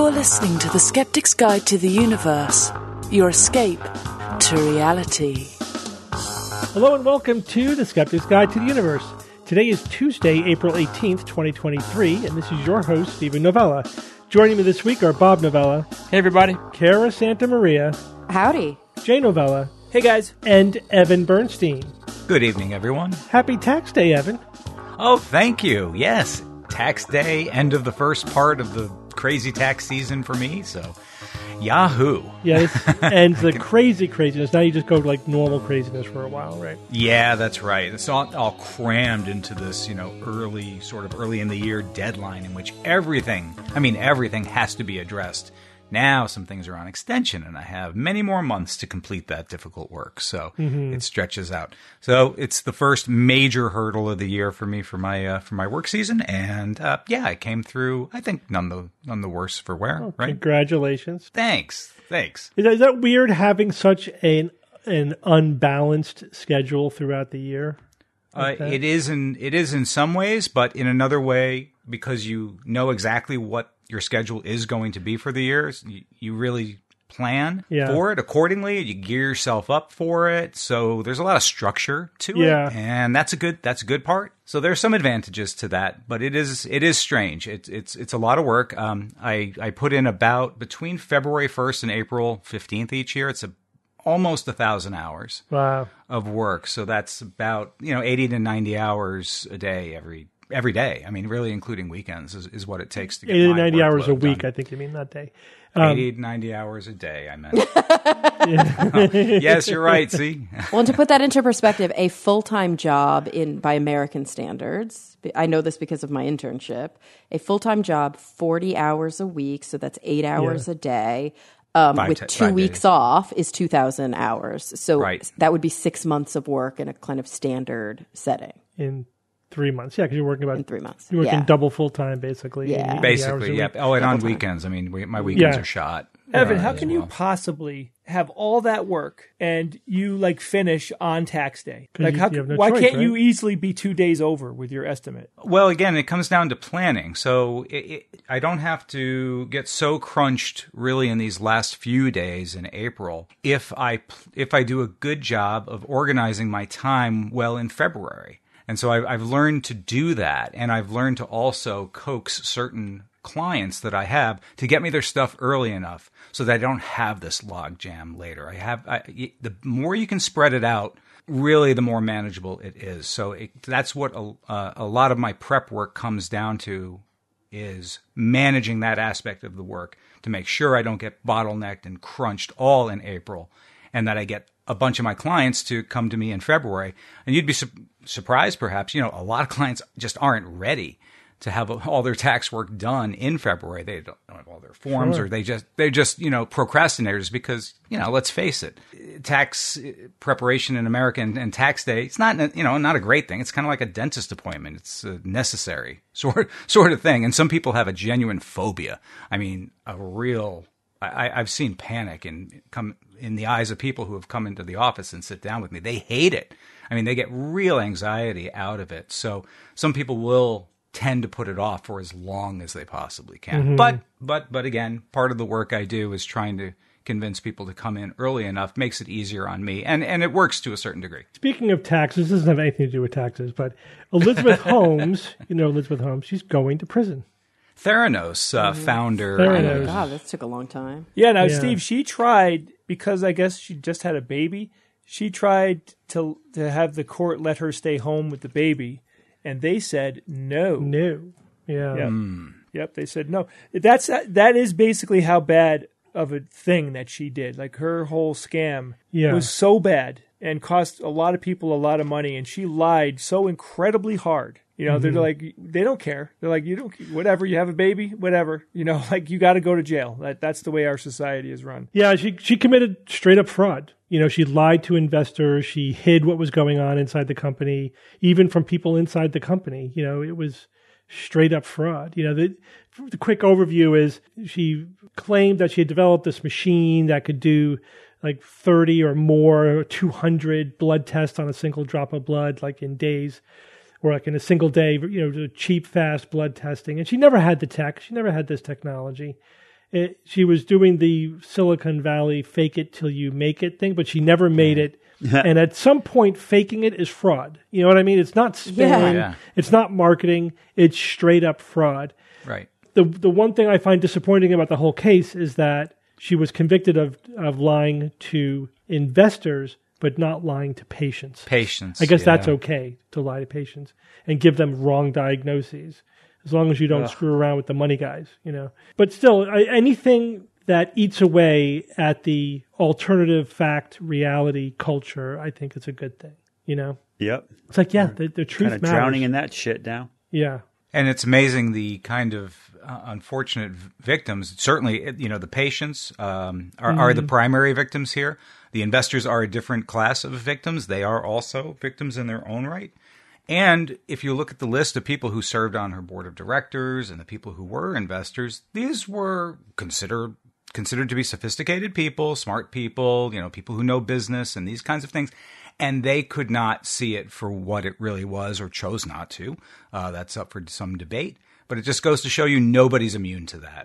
You're listening to The Skeptic's Guide to the Universe, your escape to reality. Hello and welcome to The Skeptic's Guide to the Universe. Today is Tuesday, April 18th, 2023, and this is your host, Stephen Novella. Joining me this week are Bob Novella. Hey, everybody. Cara Santa Maria. Howdy. Jay Novella. Hey, guys. And Evan Bernstein. Good evening, everyone. Happy Tax Day, Evan. Oh, thank you. Yes, tax day, end of the first part of the crazy tax season for me, so yahoo. Yeah, this ends the crazy craziness. Now you just go to like normal craziness for a while, right? Yeah, that's right. It's all crammed into this, early in the year deadline in which everything has to be addressed. Now some things are on extension, and I have many more months to complete that difficult work. So it stretches out. So it's the first major hurdle of the year for me for my work season, and I came through. I think none the worse for wear. Oh, right? Congratulations. Thanks. Is that weird having such an unbalanced schedule throughout the year? Like it is in some ways, but in another way, because you know exactly what your schedule is going to be for the year, you really plan for it accordingly. You gear yourself up for it, so there's a lot of structure to it, and that's a good part. So there's some advantages to that, but it is strange. It's a lot of work. I put in about between February 1st and April 15th each year. It's almost 1,000 hours of work. So that's about 80 to 90 hours a day every day. I mean, really including weekends is what it takes to get 80 to 90 hours a week, done. I think you mean, not day. 80 to 90 hours a day, I meant. Yes, you're right, see? Well, and to put that into perspective, a full-time job by American standards, I know this because of my internship, a full-time job, 40 hours a week, so that's 8 hours a day, with 2 weeks off is 2,000 hours. So that would be 6 months of work in a kind of standard setting. In 3 months, because you're working in 3 months. You're working double full time, basically. Basically, yeah. Oh, and on weekends. I mean, my weekends are shot. Evan, how can you possibly have all that work and you finish on tax day? Like, why can't you easily be 2 days over with your estimate? Well, again, it comes down to planning. So I don't have to get so crunched really in these last few days in April if I do a good job of organizing my time well in February. And so I've learned to do that, and I've learned to also coax certain clients that I have to get me their stuff early enough so that I don't have this log jam later. The more you can spread it out, really the more manageable it is. So that's what a lot of my prep work comes down to, is managing that aspect of the work to make sure I don't get bottlenecked and crunched all in April, and that I get a bunch of my clients to come to me in February. And you'd be surprised, perhaps, a lot of clients just aren't ready to have all their tax work done in February. They don't have all their forms, or they're just procrastinators because, let's face it, tax preparation in America and tax day, it's not, not a great thing. It's kind of like a dentist appointment. It's a necessary sort of thing. And some people have a genuine phobia. I mean, I've seen panic come in the eyes of people who have come into the office and sit down with me. They hate it. I mean, they get real anxiety out of it. So some people will tend to put it off for as long as they possibly can. But again, part of the work I do is trying to convince people to come in early enough, makes it easier on me, and it works to a certain degree. Speaking of taxes, this doesn't have anything to do with taxes, but Elizabeth Holmes, Elizabeth Holmes, she's going to prison. Theranos founder. Theranos. Oh my God, that took a long time. Yeah, Steve, she tried, because I guess she just had a baby, she tried to have the court let her stay home with the baby, and they said no. No. Yeah. Yep, they said no. That is basically how bad of a thing that she did. Like, her whole scam was so bad and cost a lot of people a lot of money, and she lied so incredibly hard. They're like, they don't care. They're like, you don't, whatever, you have a baby, whatever, you got to go to jail. That's the way our society is run. Yeah, she committed straight up fraud. She lied to investors. She hid what was going on inside the company, even from people inside the company. It was straight up fraud. The quick overview is she claimed that she had developed this machine that could do like 30 or more, 200 blood tests on a single drop of blood, like in days. Or like in a single day, cheap, fast blood testing. And she never had the tech. She never had this technology. She was doing the Silicon Valley fake it till you make it thing, but she never made it. And at some point, faking it is fraud. You know what I mean? It's not spin. It's not marketing. It's straight up fraud. Right. The one thing I find disappointing about the whole case is that she was convicted of lying to investors, but not lying to patients. Patients. I guess that's okay to lie to patients and give them wrong diagnoses, as long as you don't screw around with the money guys, you know. But still, anything that eats away at the alternative fact reality culture, I think it's a good thing, you know. Yep. It's like, the truth kind of matters. Drowning in that shit now. Yeah. And it's amazing the kind of unfortunate victims. Certainly, you know, the patients are the primary victims here. The investors are a different class of victims. They are also victims in their own right. And if you look at the list of people who served on her board of directors and the people who were investors, these were considered to be sophisticated people, smart people, you know, people who know business and these kinds of things. And they could not see it for what it really was, or chose not to. That's up for some debate. But it just goes to show you nobody's immune to that.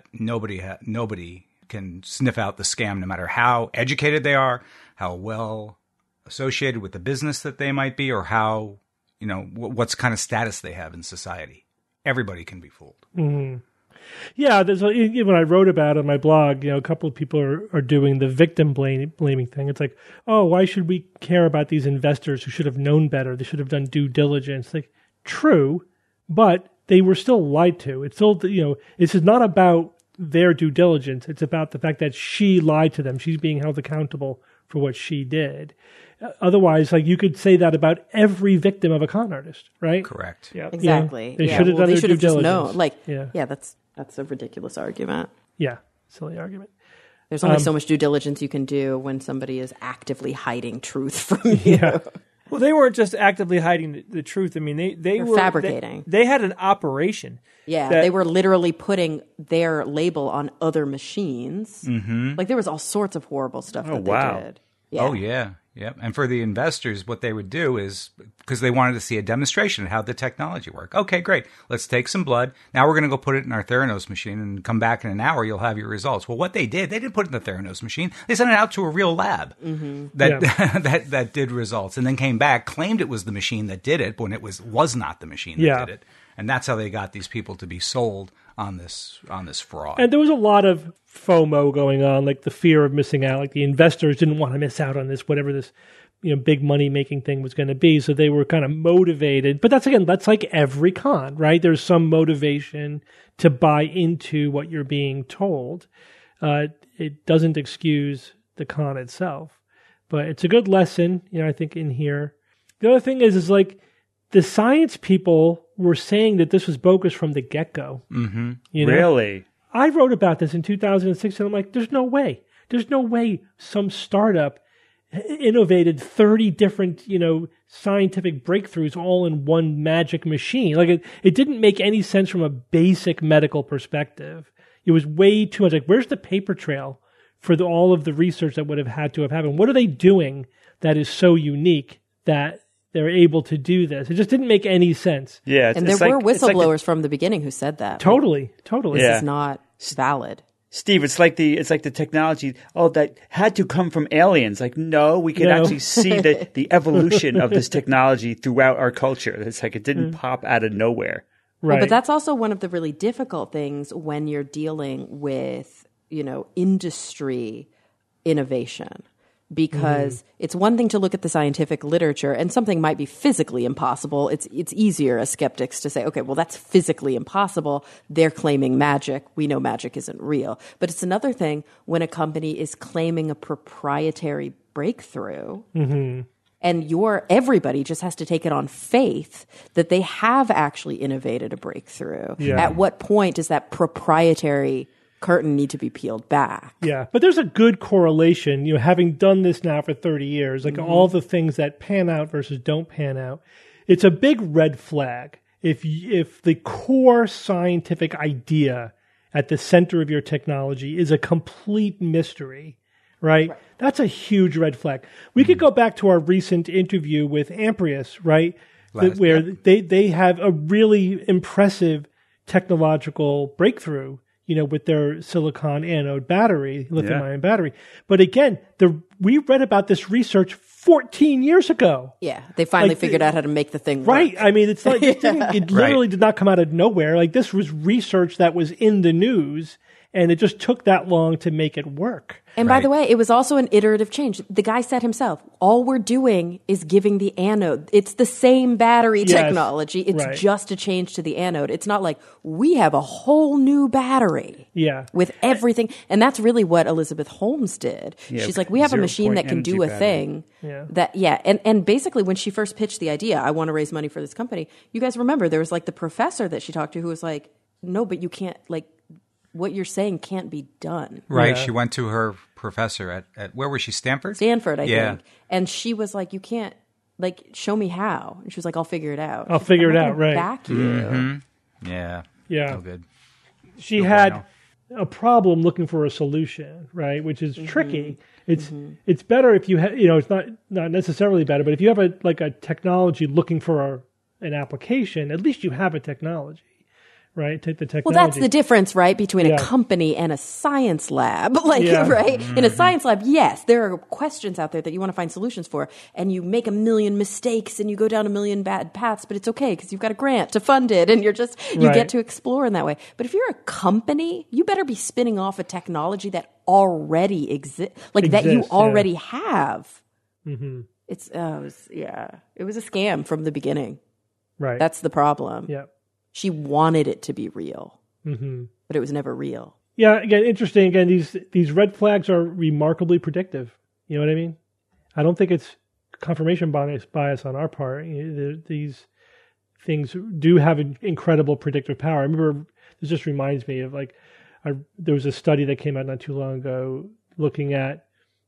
Nobody can sniff out the scam, no matter how educated they are, how well associated with the business that they might be, or how, you know, what's kind of status they have in society. Everybody can be fooled. Mm-hmm. Yeah, when I wrote about it on my blog, you know, a couple of people are doing the victim blaming thing. It's like, oh, why should we care about these investors who should have known better? They should have done due diligence. Like, true, but they were still lied to. It's still, you know, this is not about their due diligence. It's about the fact that she lied to them. She's being held accountable for what she did. Otherwise, like, you could say that about every victim of a con artist, right? Correct. Yeah, exactly. They should have done their due diligence. Just known. Like, that's a ridiculous argument. Yeah, silly argument. There's only so much due diligence you can do when somebody is actively hiding truth from you. Yeah. Well, they weren't just actively hiding the truth. I mean, they were fabricating. They had an operation. Yeah, they were literally putting their label on other machines. Mm-hmm. Like, there was all sorts of horrible stuff that they did. Yeah. Oh, yeah. Yep. And for the investors, what they would do is, because they wanted to see a demonstration of how the technology worked. Okay, great. Let's take some blood. Now we're going to go put it in our Theranos machine and come back in an hour. You'll have your results. Well, what they didn't put it in the Theranos machine. They sent it out to a real lab that did results, and then came back, claimed it was the machine that did it when it was not the machine that did it. And that's how they got these people to be sold on this fraud. And there was a lot of FOMO going on, like the fear of missing out. Like, the investors didn't want to miss out on this, whatever this, you know, big money making thing was going to be. So they were kind of motivated. But that's like every con, right? There's some motivation to buy into what you're being told. It doesn't excuse the con itself, but it's a good lesson, you know, I think, in here. The other thing is like, the science people were saying that this was bogus from the get-go. Mm-hmm. You know? Really? I wrote about this in 2006, and I'm like, there's no way. There's no way some startup innovated 30 different, you know, scientific breakthroughs all in one magic machine. Like, it didn't make any sense from a basic medical perspective. It was way too much. Like, where's the paper trail for all of the research that would have had to have happened? What are they doing that is so unique that they're able to do this? It just didn't make any sense. Yeah, and there were whistleblowers from the beginning who said that. Totally. This is not valid. Steve, it's like the technology. Oh, that had to come from aliens. Like, no, we can actually see the evolution of this technology throughout our culture. It's like it didn't pop out of nowhere. Right. Well, but that's also one of the really difficult things when you're dealing with, you know, industry innovation. Because it's one thing to look at the scientific literature and something might be physically impossible. It's easier as skeptics to say, okay, well, that's physically impossible. They're claiming magic. We know magic isn't real. But it's another thing when a company is claiming a proprietary breakthrough and everybody just has to take it on faith that they have actually innovated a breakthrough. Yeah. At what point does that proprietary curtain need to be peeled back? Yeah, but there's a good correlation, you know, having done this now for 30 years, like all the things that pan out versus don't pan out. It's a big red flag if the core scientific idea at the center of your technology is a complete mystery, right? That's a huge red flag. We could go back to our recent interview with Amprius, right? Where they have a really impressive technological breakthrough, with their silicon anode battery, lithium-ion battery. But again, we read about this research 14 years ago. Yeah, they finally figured out how to make the thing work. Right. I mean, it's like it literally did not come out of nowhere. Like, this was research that was in the news, and it just took that long to make it work. And by the way, it was also an iterative change. The guy said himself, all we're doing is giving the anode. It's the same battery technology. It's just a change to the anode. It's not like we have a whole new battery with everything. And that's really what Elizabeth Holmes did. Yeah, she's like, we have a machine that can do a thing. And basically when she first pitched the idea, I want to raise money for this company, you guys remember there was like the professor that she talked to who was like, no, but you can't, like, what you're saying can't be done. Right. Yeah. She went to her professor at where was she? Stanford? Stanford, I think. And she was like, you can't, like, show me how. And she was like, I'll figure it out. I'll figure it out, right. Back you. Mm-hmm. Yeah. No good. She had a problem looking for a solution, right? Which is tricky. It's better if you have, it's not necessarily better, but if you have a technology looking for an application, at least you have a technology. Right, take the technology. Well, that's the difference, right, between a company and a science lab. Right? In a science lab, yes, there are questions out there that you want to find solutions for, and you make a million mistakes and you go down a million bad paths, but it's okay because you've got a grant to fund it, and you get to explore in that way. But if you're a company, you better be spinning off a technology that already exists, that you already have. Mm-hmm. It was a scam from the beginning. Right, that's the problem. Yeah. She wanted it to be real, but it was never real. Yeah, again, interesting. Again, these red flags are remarkably predictive. You know what I mean? I don't think it's confirmation bias on our part. These things do have an incredible predictive power. I remember, this just reminds me of there was a study that came out not too long ago looking at,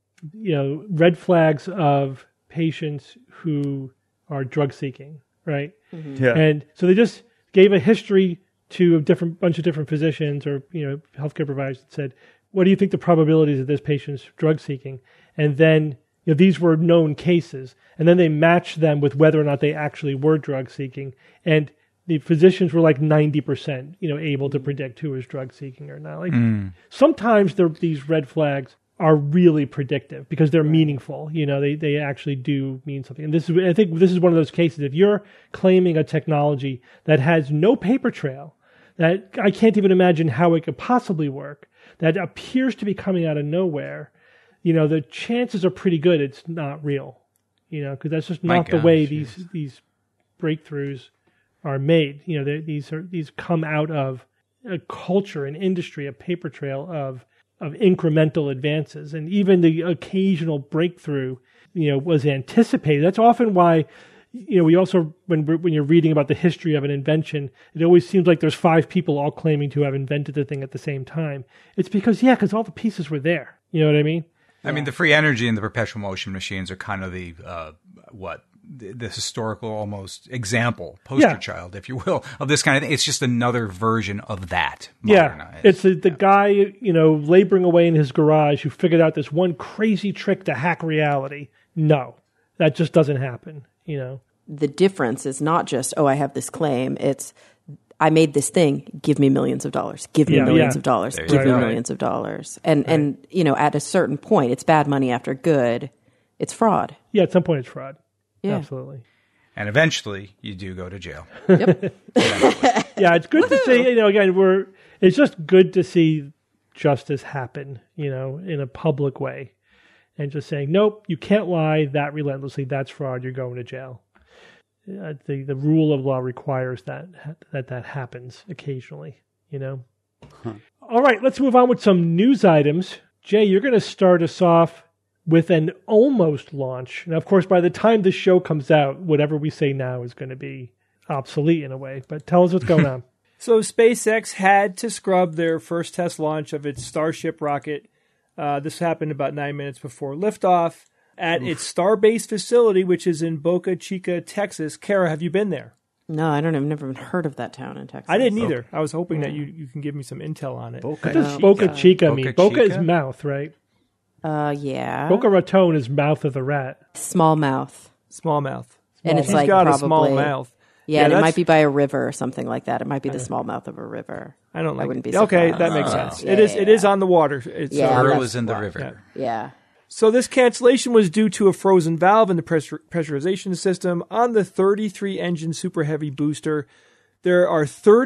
red flags of patients who are drug seeking, right? Mm-hmm. Yeah. And so they just gave a history to a bunch of different physicians or healthcare providers that said, what do you think the probabilities of this patient's drug seeking? And then these were known cases, and then they matched them with whether or not they actually were drug seeking, and the physicians were like 90% able to predict who was drug seeking or not. Sometimes these red flags are really predictive because they're meaningful. They actually do mean something. And I think this is one of those cases. If you're claiming a technology that has no paper trail, that I can't even imagine how it could possibly work, that appears to be coming out of nowhere, the chances are pretty good it's not real. Because that's just not the way these breakthroughs are made. These come out of a culture, an industry, a paper trail of incremental advances, and even the occasional breakthrough, was anticipated. That's often why, we also, when you're reading about the history of an invention, it always seems like there's 5 people all claiming to have invented the thing at the same time. It's because all the pieces were there. You know what I mean? I mean, the free energy and the perpetual motion machines are kind of the historical almost example, poster child, if you will, of this kind of thing. It's just another version of that. Modernized. It's the guy, laboring away in his garage who figured out this one crazy trick to hack reality. No, that just doesn't happen, The difference is not just, I have this claim. It's, I made this thing, give me millions of dollars, give me millions of dollars, give me millions of dollars. And at a certain point, it's bad money after good. It's fraud. Yeah, at some point it's fraud. Yeah. Absolutely. And eventually you do go to jail. Yep. Yeah, it's good to see, again, it's just good to see justice happen, in a public way. And just saying, nope, you can't lie that relentlessly. That's fraud. You're going to jail. The rule of law requires that happens occasionally, All right, let's move on with some news items. Jay, you're going to start us off with an almost launch. Now, of course, by the time this show comes out, whatever we say now is going to be obsolete in a way. But tell us what's going on. So SpaceX had to scrub their first test launch of its Starship rocket. This happened about 9 minutes before liftoff at its Starbase facility, which is in Boca Chica, Texas. Kara, have you been there? No, I don't. I've never even heard of that town in Texas. I didn't either. I was hoping that you can give me some intel on it. What does Boca Chica mean? Boca is mouth, right? Yeah. Boca Raton is mouth of the rat. Small mouth. Small mouth. And it's He's like got probably a small mouth. Yeah, and it might be by a river or something like that. It might be the small mouth of a river. I don't like. I wouldn't be surprised. Okay, that makes sense. It is on the water. Pearl is in the river. Yeah. So this cancellation was due to a frozen valve in the pressurization system on the 33-engine Super Heavy booster. There are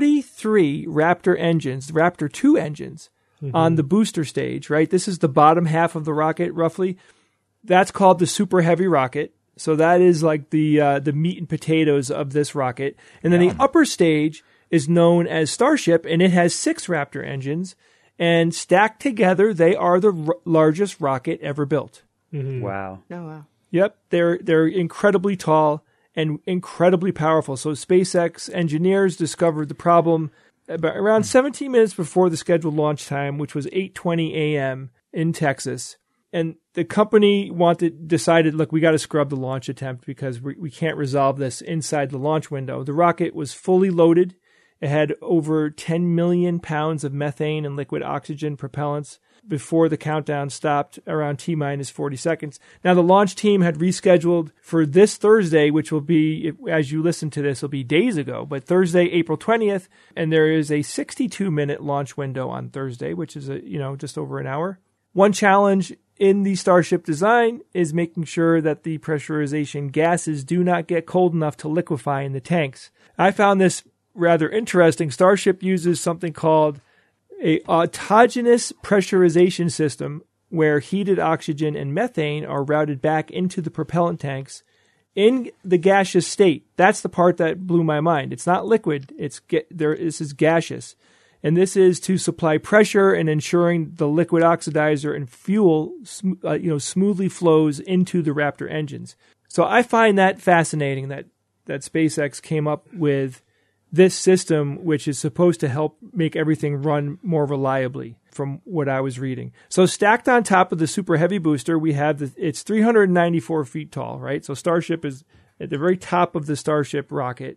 33 Raptor engines, Raptor 2 engines, on the booster stage, right? This is the bottom half of the rocket, roughly. That's called the Super Heavy rocket. So that is like the meat and potatoes of this rocket. And then the upper stage is known as Starship, and it has 6 Raptor engines. And stacked together, they are the largest rocket ever built. Wow. Oh, wow. Yep, they're incredibly tall and incredibly powerful. So SpaceX engineers discovered the problem about around 17 minutes before the scheduled launch time, which was 8:20 a.m. in Texas. And the company decided, look, we got to scrub the launch attempt because we can't resolve this inside the launch window. The rocket was fully loaded. It had over 10 million pounds of methane and liquid oxygen propellants before the countdown stopped around T-minus 40 seconds. Now, the launch team had rescheduled for this Thursday, which will be, as you listen to this, will be days ago, but Thursday, April 20th, and there is a 62-minute launch window on Thursday, which is just over an hour. One challenge in the Starship design is making sure that the pressurization gases do not get cold enough to liquefy in the tanks. I found this rather interesting. Starship uses something called a autogenous pressurization system where heated oxygen and methane are routed back into the propellant tanks in the gaseous state. That's the part that blew my mind. It's not liquid. This is gaseous. And this is to supply pressure and ensuring the liquid oxidizer and fuel smoothly flows into the Raptor engines. So I find that fascinating that SpaceX came up with this system, which is supposed to help make everything run more reliably, from what I was reading. So stacked on top of the Super Heavy booster, we have it's 394 feet tall, right? So Starship is at the very top of the Starship rocket,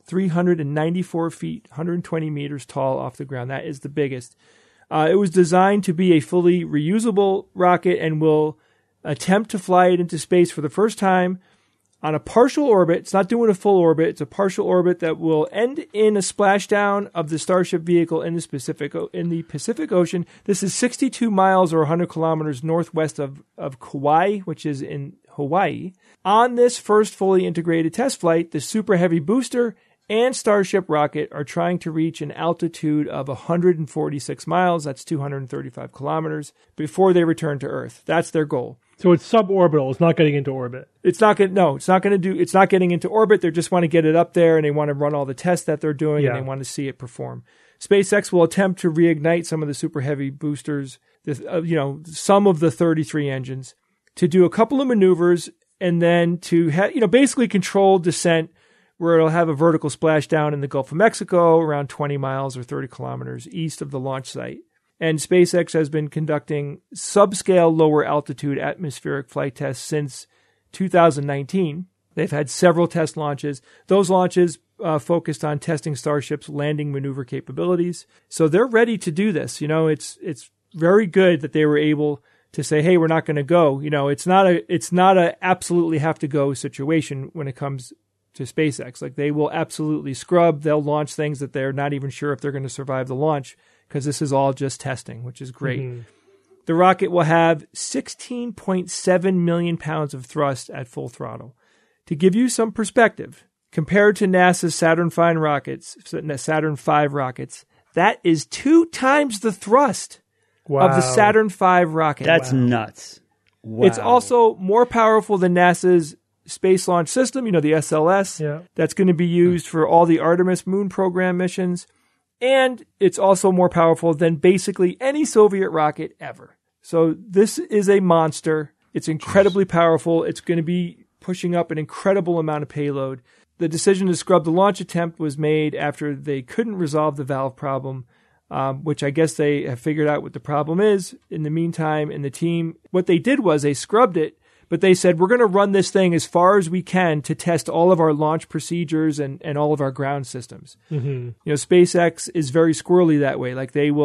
394 feet, 120 meters tall off the ground. That is the biggest. It was designed to be a fully reusable rocket and will attempt to fly it into space for the first time on a partial orbit. It's not doing a full orbit. It's a partial orbit that will end in a splashdown of the Starship vehicle in the Pacific Ocean. This is 62 miles or 100 kilometers northwest of Kauai, which is in Hawaii. On this first fully integrated test flight, the Super Heavy booster and Starship rocket are trying to reach an altitude of 146 miles, that's 235 kilometers, before they return to Earth. That's their goal. So it's suborbital. It's not getting into orbit. It's not getting into orbit. They just want to get it up there, and they want to run all the tests that they're doing, and they want to see it perform. SpaceX will attempt to reignite some of the Super Heavy boosters, some of the 33 engines, to do a couple of maneuvers, and then to basically control descent, where it'll have a vertical splashdown in the Gulf of Mexico, around 20 miles or 30 kilometers east of the launch site. And SpaceX has been conducting subscale lower altitude atmospheric flight tests since 2019. They've had several test launches. Those launches focused on testing Starship's landing maneuver capabilities. So they're ready to do this. It's very good that they were able to say, hey, we're not going to go. It's not a absolutely have to go situation when it comes to SpaceX. Like, they will absolutely scrub. They'll launch things that they're not even sure if they're going to survive the launch, because this is all just testing, which is great. Mm-hmm. The rocket will have 16.7 million pounds of thrust at full throttle. To give you some perspective, compared to NASA's Saturn V rockets, that is 2 times the thrust of the Saturn V rocket. That's nuts. Wow. It's also more powerful than NASA's Space Launch System, the SLS, that's going to be used for all the Artemis moon program missions. And it's also more powerful than basically any Soviet rocket ever. So this is a monster. It's incredibly powerful. It's going to be pushing up an incredible amount of payload. The decision to scrub the launch attempt was made after they couldn't resolve the valve problem, which I guess they have figured out what the problem is. In the meantime, in the team, what they did was they scrubbed it, but they said, we're going to run this thing as far as we can to test all of our launch procedures and all of our ground systems. Mm-hmm. SpaceX is very squirrely that way. Like, they will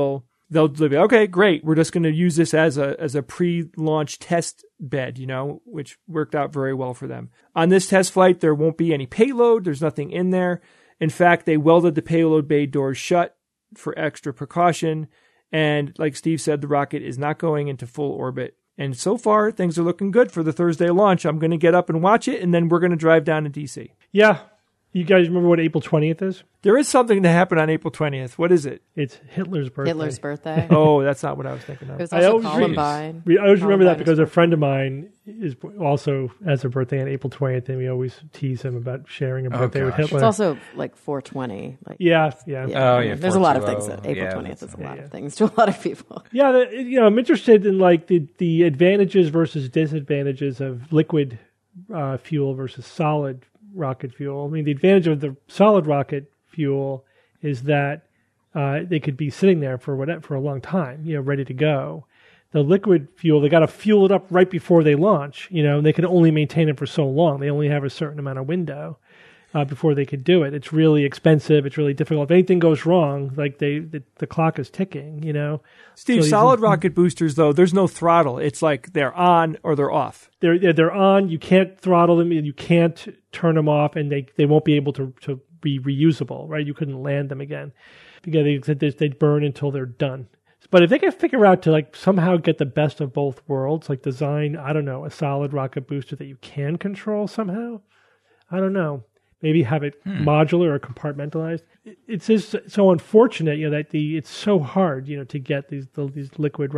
they'll be, okay, great. We're just going to use this as a pre-launch test bed, which worked out very well for them. On this test flight, there won't be any payload. There's nothing in there. In fact, they welded the payload bay doors shut for extra precaution. And like Steve said, the rocket is not going into full orbit. And so far, things are looking good for the Thursday launch. I'm going to get up and watch it, and then we're going to drive down to D.C. Yeah. You guys remember what April 20th is? There is something to happen on April 20th. What is it? It's Hitler's birthday. Hitler's birthday. Oh, that's not what I was thinking of. It was also Columbine. I always remember that because a friend of mine is also has a birthday on April 20th, and we always tease him about sharing a birthday with Hitler. It's also like 420. Yeah. Oh, yeah. There's a lot of things. April 20th is a lot of things to a lot of people. Yeah, I'm interested in like the advantages versus disadvantages of liquid fuel versus solid rocket fuel. I mean, the advantage of the solid rocket fuel is that they could be sitting there for a long time, ready to go. The liquid fuel, they got to fuel it up right before they launch, and they can only maintain it for so long. They only have a certain amount of window before they could do it. It's really expensive. It's really difficult. If anything goes wrong, like the clock is ticking, Steve, so solid rocket boosters, though, there's no throttle. It's like they're on or they're off. They're on. You can't throttle them. You can't turn them off, and they won't be able to be reusable, right? You couldn't land them again because they'd burn until they're done. But if they can figure out to like somehow get the best of both worlds, like design, I don't know, a solid rocket booster that you can control somehow, I don't know. Maybe have it modular or compartmentalized. It's just so unfortunate, that it's so hard, to get these liquid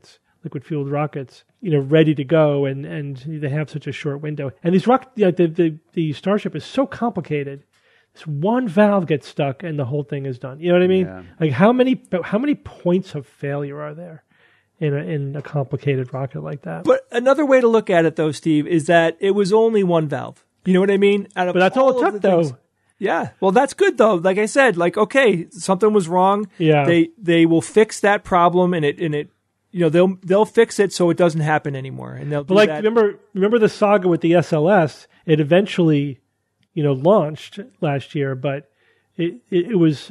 fueled rockets, ready to go, and they have such a short window. And these the Starship is so complicated. This one valve gets stuck, and the whole thing is done. You know what I mean? Yeah. Like how many points of failure are there in a complicated rocket like that? But another way to look at it, though, Steve, is that it was only one valve. You know what I mean? But that's all it took, though. Yeah. Well, that's good, though. Like I said, okay, something was wrong. Yeah. They will fix that problem, and it they'll fix it so it doesn't happen anymore. And they'll do that. Remember the saga with the SLS? It eventually, launched last year, but it was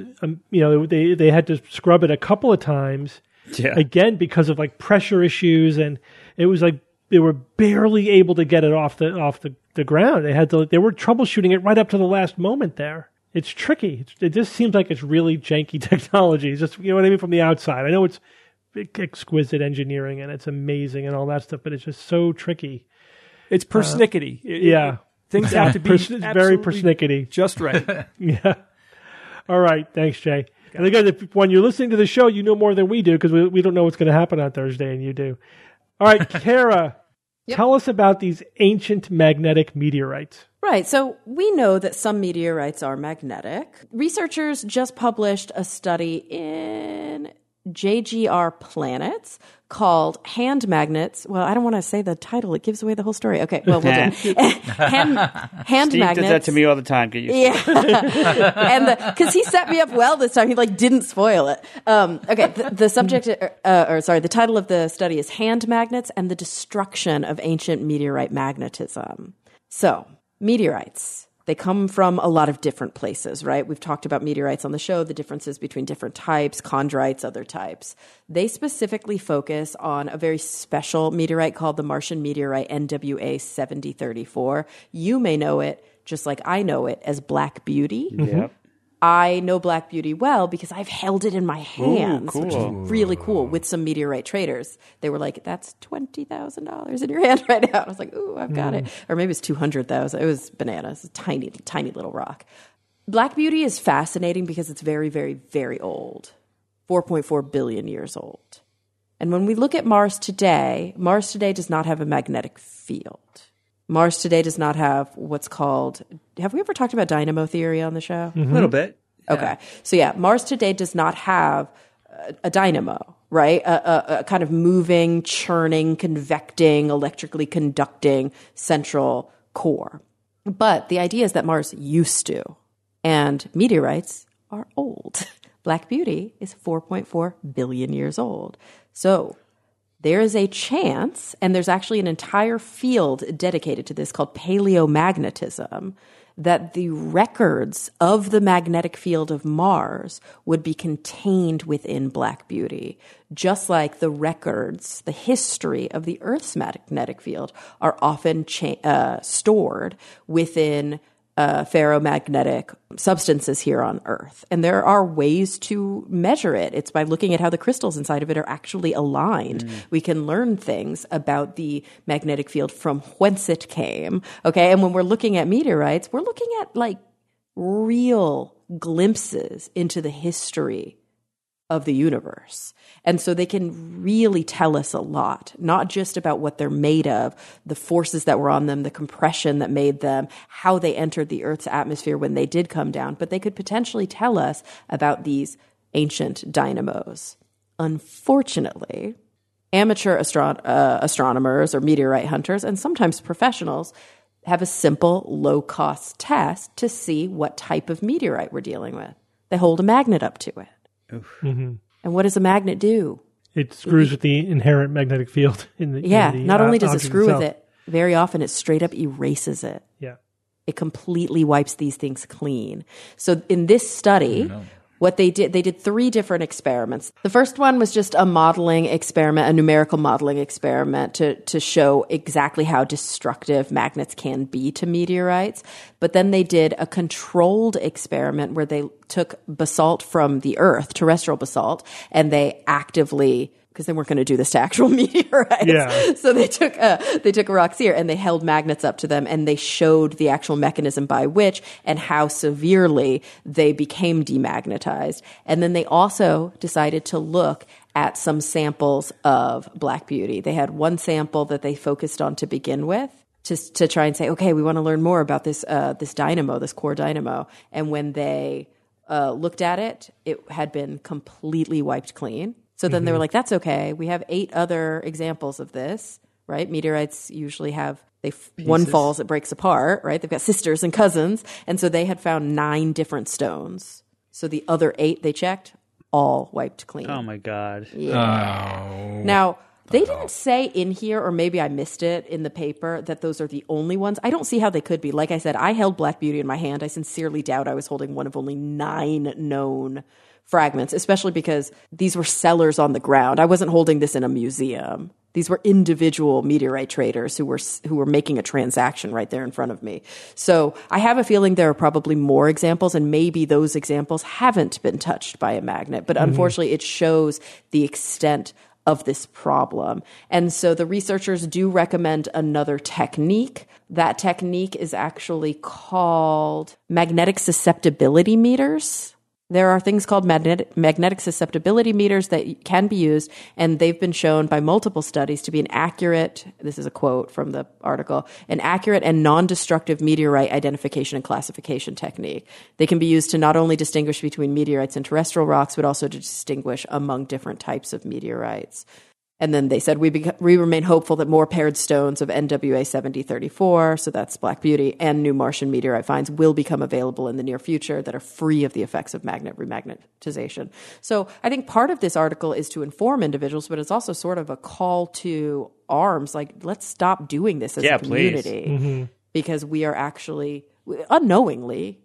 they had to scrub it a couple of times again because of like pressure issues, and it was like they were barely able to get it off the ground. They were troubleshooting it right up to the last moment there. It's tricky. It just seems like it's really janky technology. It's just, what I mean, from the outside. I know it's exquisite engineering and it's amazing and all that stuff, but it's just so tricky. It's persnickety. Things have to be very persnickety. Just right. Yeah. All right. Thanks, Jay. And again, when you're listening to the show, you know more than we do because we don't know what's going to happen on Thursday, and you do. All right, Kara. Yep. Tell us about these ancient magnetic meteorites. Right. So we know that some meteorites are magnetic. Researchers just published a study in JGR Planets called Hand Magnets. Well, I don't want to say the title. It gives away the whole story. Okay, well, we'll do. Hand Steve magnets. does that to me all the time. Get used to it. And because he set me up well this time, he didn't spoil it. Okay, the subject, the title of the study is Hand Magnets and the Destruction of Ancient Meteorite Magnetism. So, meteorites. They come from a lot of different places, right? We've talked about meteorites on the show, the differences between different types, chondrites, other types. They specifically focus on a very special meteorite called the Martian meteorite NWA 7034. You may know it, just like I know it, as Black Beauty. Yep. I know Black Beauty well because I've held it in my hands, cool. which is really cool, with some meteorite traders. They were like, that's $20,000 in your hand right now. And I was like, ooh, I've got it. Or maybe it's $200,000. It was bananas. It's a tiny, tiny little rock. Black Beauty is fascinating because it's very, very, very old. 4.4 billion years old. And when we look at Mars today does not have a magnetic field. Mars today does not have what's called, have we ever talked about dynamo theory on the show? Mm-hmm. A little bit. Yeah. Okay. So Mars today does not have a dynamo, right? A kind of moving, churning, convecting, electrically conducting central core. But the idea is that Mars used to, and meteorites are old. Black Beauty is 4.4 billion years old. So there is a chance, and there's actually an entire field dedicated to this called paleomagnetism, that the records of the magnetic field of Mars would be contained within Black Beauty, just like the records, the history of the Earth's magnetic field are often stored within ferromagnetic substances here on Earth. And there are ways to measure it. It's by looking at how the crystals inside of it are actually aligned. We can learn things about the magnetic field from whence it came. Okay. And when we're looking at meteorites, we're looking at like real glimpses into the history of the universe. And so they can really tell us a lot, not just about what they're made of, the forces that were on them, the compression that made them, how they entered the Earth's atmosphere when they did come down, but they could potentially tell us about these ancient dynamos. Unfortunately, amateur astronomers or meteorite hunters, and sometimes professionals, have a simple, low-cost test to see what type of meteorite we're dealing with. They hold a magnet up to it. Mm-hmm. And what does a magnet do? It screws with the inherent magnetic field in the not only does it screw itself. with it, very often it straight up erases it. Yeah. It completely wipes these things clean. So in this study, what they did 3 different experiments. The first one was just a modeling experiment, a numerical modeling experiment to show exactly how destructive magnets can be to meteorites. But then they did a controlled experiment where they took basalt from the Earth, terrestrial basalt, and they actively, because they weren't going to do this to actual meteorites. Yeah. So they took rocks here and they held magnets up to them and they showed the actual mechanism by which and how severely they became demagnetized. And then they also decided to look at some samples of Black Beauty. They had one sample that they focused on to begin with, to try and say, okay, we want to learn more about this dynamo, this core dynamo. And when they looked at it, it had been completely wiped clean. So then they were like, that's okay. We have 8 other examples of this, right? Meteorites usually have, one falls, it breaks apart, right? They've got sisters and cousins. And so they had found 9 different stones. So the other 8 they checked, all wiped clean. Oh my God. Yeah. Oh. Now, they didn't say in here, or maybe I missed it in the paper, that those are the only ones. I don't see how they could be. Like I said, I held Black Beauty in my hand. I sincerely doubt I was holding one of only 9 known fragments, especially because these were sellers on the ground. I wasn't holding this in a museum. These were individual meteorite traders who were making a transaction right there in front of me. So I have a feeling there are probably more examples, and maybe those examples haven't been touched by a magnet. But unfortunately, it shows the extent of this problem. And so the researchers do recommend another technique. That technique is actually called magnetic susceptibility meters. There are things called magnetic susceptibility meters that can be used, and they've been shown by multiple studies to be an accurate, this is a quote from the article, an accurate and non-destructive meteorite identification and classification technique. They can be used to not only distinguish between meteorites and terrestrial rocks, but also to distinguish among different types of meteorites. And then they said, we remain hopeful that more paired stones of NWA 7034, so that's Black Beauty, and new Martian meteorite finds will become available in the near future that are free of the effects of magnet remagnetization. So I think part of this article is to inform individuals, but it's also sort of a call to arms. Like, let's stop doing this as a community, because we are actually, unknowingly,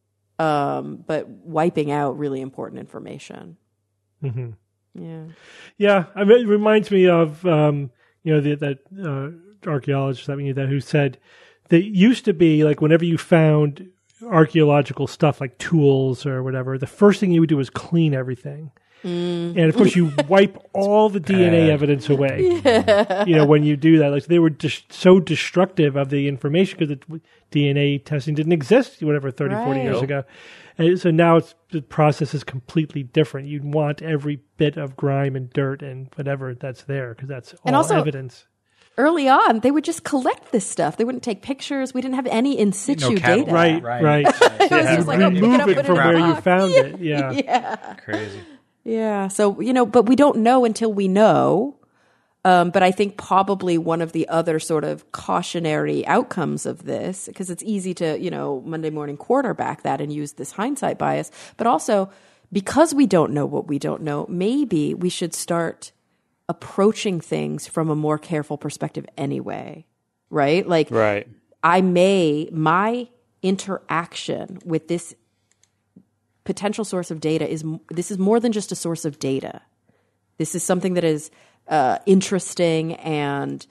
but wiping out really important information. Mm-hmm. Yeah. I mean, it reminds me of that archaeologist that we knew that who said that it used to be like whenever you found archaeological stuff like tools or whatever, the first thing you would do was clean everything. And of course, you wipe all the DNA evidence away. Yeah. When you do that, like they were just so destructive of the information because the DNA testing didn't exist, 40 years ago. And so now the process is completely different. You'd want every bit of grime and dirt and whatever that's there because that's all evidence. Early on, they would just collect this stuff. They wouldn't take pictures. We didn't have any in situ data. Right. It was just like, remove pick it from where you found it. Yeah. Crazy. Yeah. So, but we don't know until we know. But I think probably one of the other sort of cautionary outcomes of this, because it's easy to, Monday morning quarterback that and use this hindsight bias, but also because we don't know what we don't know, maybe we should start approaching things from a more careful perspective anyway, right? Like, right. my interaction with this potential source of data this is more than just a source of data. This is something that is interesting and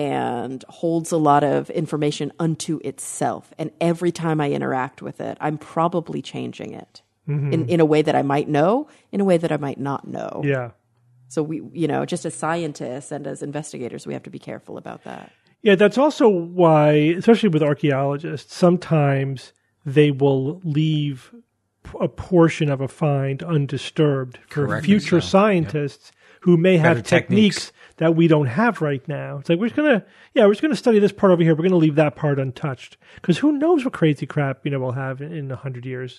holds a lot of information unto itself. And every time I interact with it, I'm probably changing it in a way that I might know, in a way that I might not know. Yeah. So we, just as scientists and as investigators, we have to be careful about that. Yeah, that's also why, especially with archaeologists, sometimes they will leave a portion of a find undisturbed for future scientists who may have techniques that we don't have right now. It's like, we're just gonna study this part over here. We're gonna leave that part untouched, because who knows what crazy crap we'll have in 100 years.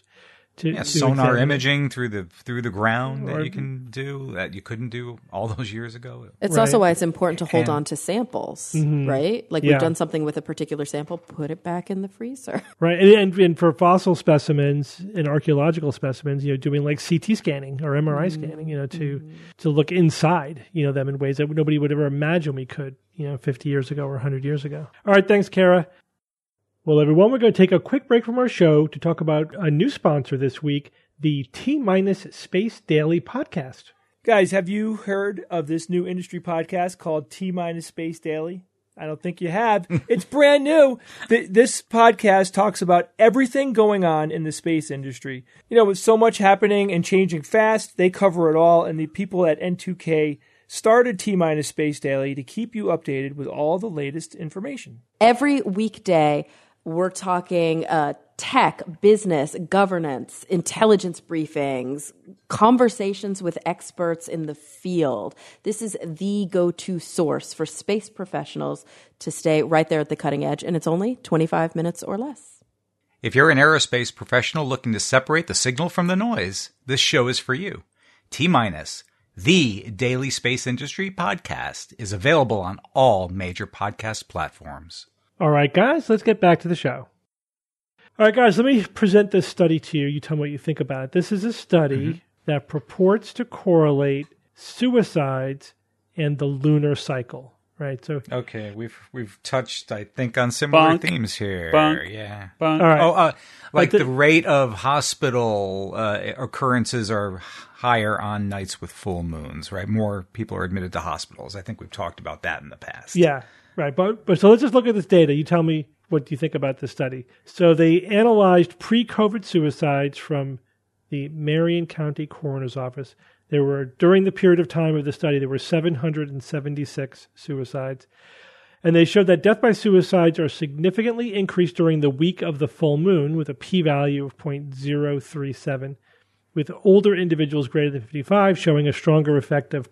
Sonar imaging through the ground that you can do that you couldn't do all those years ago. It's also why it's important to hold on to samples, right? Like we've done something with a particular sample, put it back in the freezer. Right, and for fossil specimens and archaeological specimens, doing like CT scanning or MRI scanning, to look inside, them in ways that nobody would ever imagine we could, 50 years ago or 100 years ago. All right, thanks, Kara. Well, everyone, we're going to take a quick break from our show to talk about a new sponsor this week, the T-Minus Space Daily podcast. Guys, have you heard of this new industry podcast called T-Minus Space Daily? I don't think you have. It's brand new. This podcast talks about everything going on in the space industry. With so much happening and changing fast, they cover it all, and the people at N2K started T-Minus Space Daily to keep you updated with all the latest information. Every weekday, we're talking tech, business, governance, intelligence briefings, conversations with experts in the field. This is the go-to source for space professionals to stay right there at the cutting edge, and it's only 25 minutes or less. If you're an aerospace professional looking to separate the signal from the noise, this show is for you. T-Minus, the daily space industry podcast, is available on all major podcast platforms. All right, guys, let's get back to the show. All right, guys, let me present this study to you. You tell me what you think about it. This is a study that purports to correlate suicides and the lunar cycle, right? So, okay, we've touched, I think, on similar themes here. Yeah. All right. The rate of hospital occurrences are higher on nights with full moons, right? More people are admitted to hospitals. I think we've talked about that in the past. Yeah. Right, but so let's just look at this data. You tell me what you think about this study. So they analyzed pre-COVID suicides from the Marion County Coroner's Office. During the period of time of the study, there were 776 suicides. And they showed that death by suicides are significantly increased during the week of the full moon with a p-value of 0.037, with older individuals greater than 55 showing a stronger effect of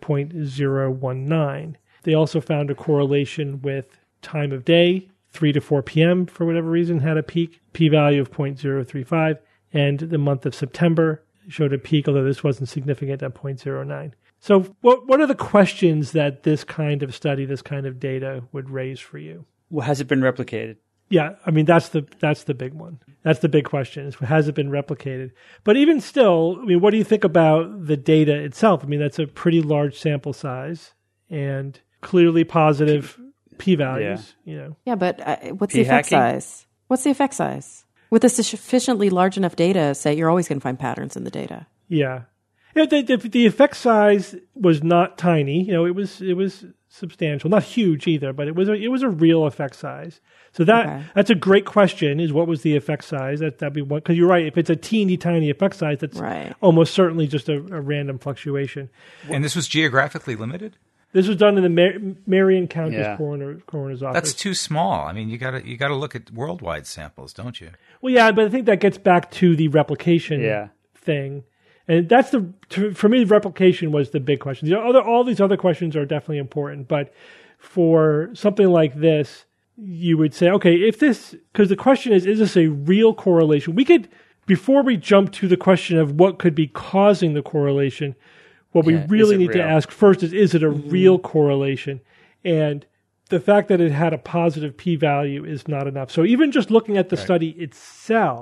0.019. They also found a correlation with time of day, 3 to 4 p.m. for whatever reason had a peak, p-value of 0.035, and the month of September showed a peak, although this wasn't significant, at 0.09. So what are the questions that this kind of study, this kind of data would raise for you? Well, has it been replicated? Yeah, I mean, that's the big one. That's the big question, is has it been replicated? But even still, I mean, what do you think about the data itself? I mean, that's a pretty large sample size and clearly positive p-values, Yeah, but what's the effect size? What's the effect size? With a sufficiently large enough data set, you're always going to find patterns in the data. Yeah. The effect size was not tiny. It was substantial, not huge either, but it was a real effect size. So that's a great question. Is what was the effect size? That'd be one, because you're right. If it's a teeny tiny effect size, that's almost certainly just a random fluctuation. And this was geographically limited? This was done in the Marion County Coroner's Office. That's too small. I mean, you got to look at worldwide samples, don't you? Well, yeah, but I think that gets back to the replication thing, and that's for me. Replication was the big question. All these other questions are definitely important, but for something like this, you would say, okay, because the question is this a real correlation? We could, before we jump to the question of what could be causing the correlation. What we really need to ask first is it a real correlation? And the fact that it had a positive p-value is not enough. So even just looking at the study itself,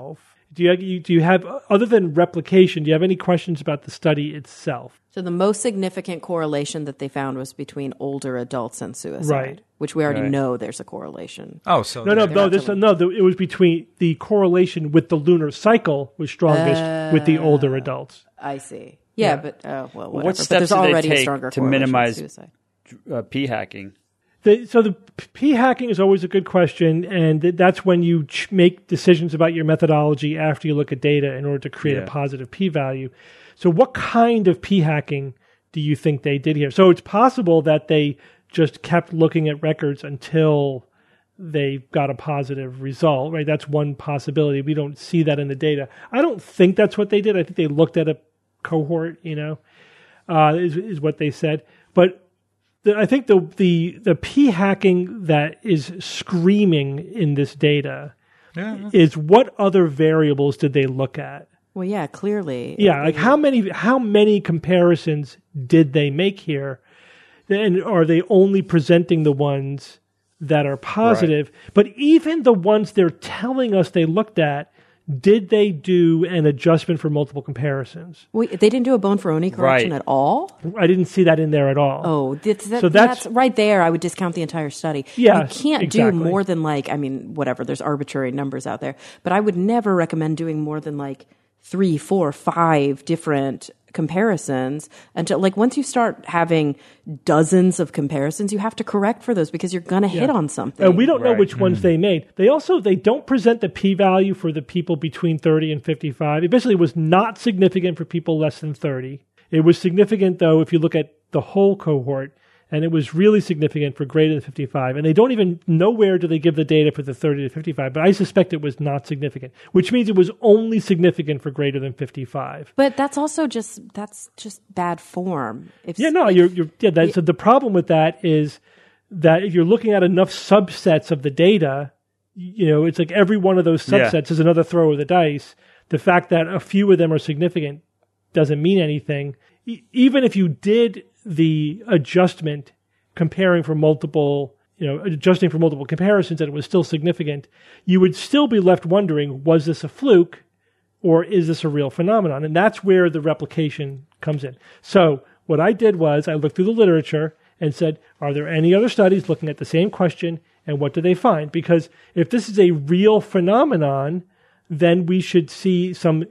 Do you have, other than replication, do you have any questions about the study itself? So the most significant correlation that they found was between older adults and suicide, right? Which we already know there's a correlation. Oh, so no, it was between the correlation with the lunar cycle was strongest with the older adults. I see. Yeah. But whatever. What steps do they take to minimize p-hacking? So the p-hacking is always a good question, and that's when you make decisions about your methodology after you look at data in order to create a positive p-value. So what kind of p-hacking do you think they did here? So it's possible that they just kept looking at records until they got a positive result, right? That's one possibility. We don't see that in the data. I don't think that's what they did. I think they looked at a cohort, is what they said. But I think the p-hacking that is screaming in this data is what other variables did they look at? Well, yeah, clearly. Yeah, like how many comparisons did they make here? And are they only presenting the ones that are positive? Right. But even the ones they're telling us they looked at, did they do an adjustment for multiple comparisons? Wait, they didn't do a Bonferroni correction at all? I didn't see that in there at all. Oh, that's right there. I would discount the entire study. Yeah, you can't do more than whatever, there's arbitrary numbers out there. But I would never recommend doing more than 3, 4, 5 different comparisons until once you start having dozens of comparisons, you have to correct for those because you're going to hit on something. We don't know which ones they made. They don't present the p-value for the people between 30 and 55. It basically was not significant for people less than 30. It was significant, though, if you look at the whole cohort, and it was really significant for greater than 55. And they don't even, nowhere do they give the data for the 30 to 55, but I suspect it was not significant, which means it was only significant for greater than 55. But that's also just bad form. So the problem with that is that if you're looking at enough subsets of the data, it's like every one of those subsets is another throw of the dice. The fact that a few of them are significant doesn't mean anything. Even if you did the adjustment adjusting for multiple comparisons and it was still significant, you would still be left wondering, was this a fluke or is this a real phenomenon? And that's where the replication comes in. So what I did was I looked through the literature and said, are there any other studies looking at the same question and what do they find? Because if this is a real phenomenon, then we should see some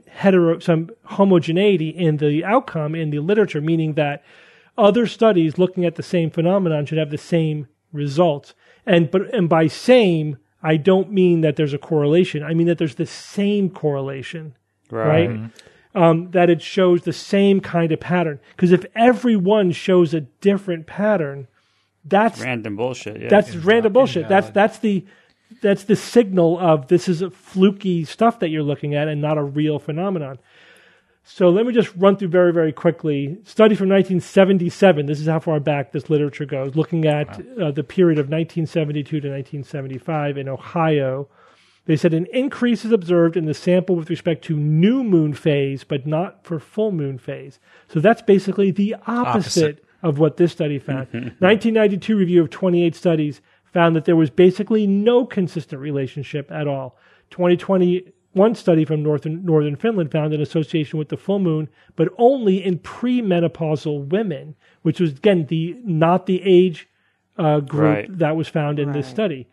homogeneity in the outcome in the literature, meaning that other studies looking at the same phenomenon should have the same results. And by same, I don't mean that there's a correlation. I mean that there's the same correlation, right? That it shows the same kind of pattern. Because if everyone shows a different pattern, that's random bullshit. Yeah. That's random bullshit. That's the signal of this is a fluky stuff that you're looking at and not a real phenomenon. So let me just run through very, very quickly. Study from 1977. This is how far back this literature goes, looking at the period of 1972 to 1975 in Ohio. They said an increase is observed in the sample with respect to new moon phase, but not for full moon phase. So that's basically the opposite of what this study found. 1992 review of 28 studies found that there was basically no consistent relationship at all. 2021 study from northern Finland found an association with the full moon, but only in premenopausal women, which was, again, not the age group that was found in this study.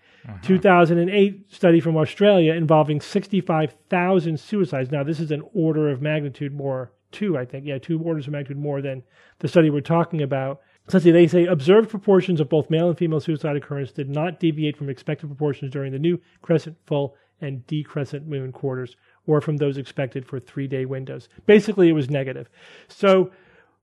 2008 study from Australia involving 65,000 suicides. Now, this is an order of magnitude more, 2 orders of magnitude more than the study we're talking about. So they say observed proportions of both male and female suicide occurrence did not deviate from expected proportions during the new crescent, full, and decrescent moon quarters, or from those expected for 3-day windows. Basically, it was negative. So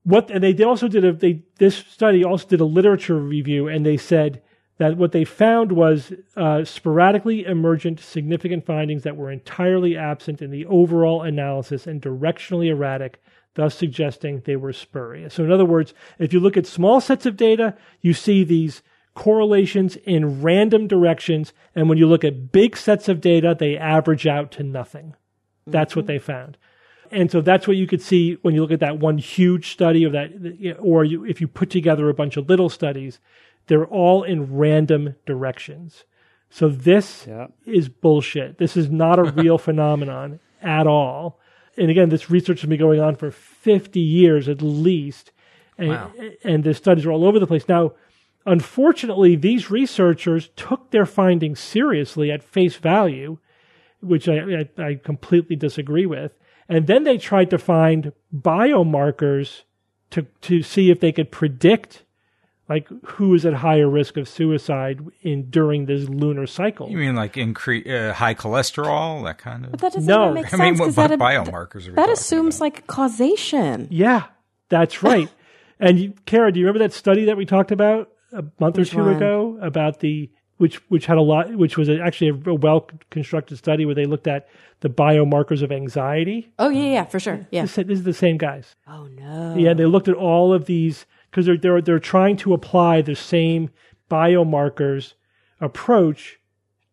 this study also did a literature review, and they said that what they found was sporadically emergent significant findings that were entirely absent in the overall analysis and directionally erratic, thus suggesting they were spurious. So in other words, if you look at small sets of data, you see these correlations in random directions, and when you look at big sets of data, they average out to nothing. That's what they found. And so that's what you could see when you look at that one huge study of that, if you put together a bunch of little studies, they're all in random directions. So this is bullshit. This is not a real phenomenon. at all. And again, this research has been going on for 50 years at least. And the studies are all over the place. Now, unfortunately, these researchers took their findings seriously at face value, which I completely disagree with. And then they tried to find biomarkers to see if they could predict like who is at higher risk of suicide during this lunar cycle. You mean like high cholesterol, that kind of? But that doesn't even make sense. I mean, what biomarkers are we that assumes about? like causation. Yeah, that's right. And Kara, do you remember that study that we talked about a month or two ago about which had a lot, which was actually a well-constructed study where they looked at the biomarkers of anxiety? Oh yeah, for sure. Yeah, this is the same guys. Oh no. Yeah, they looked at all of these because they're trying to apply the same biomarkers approach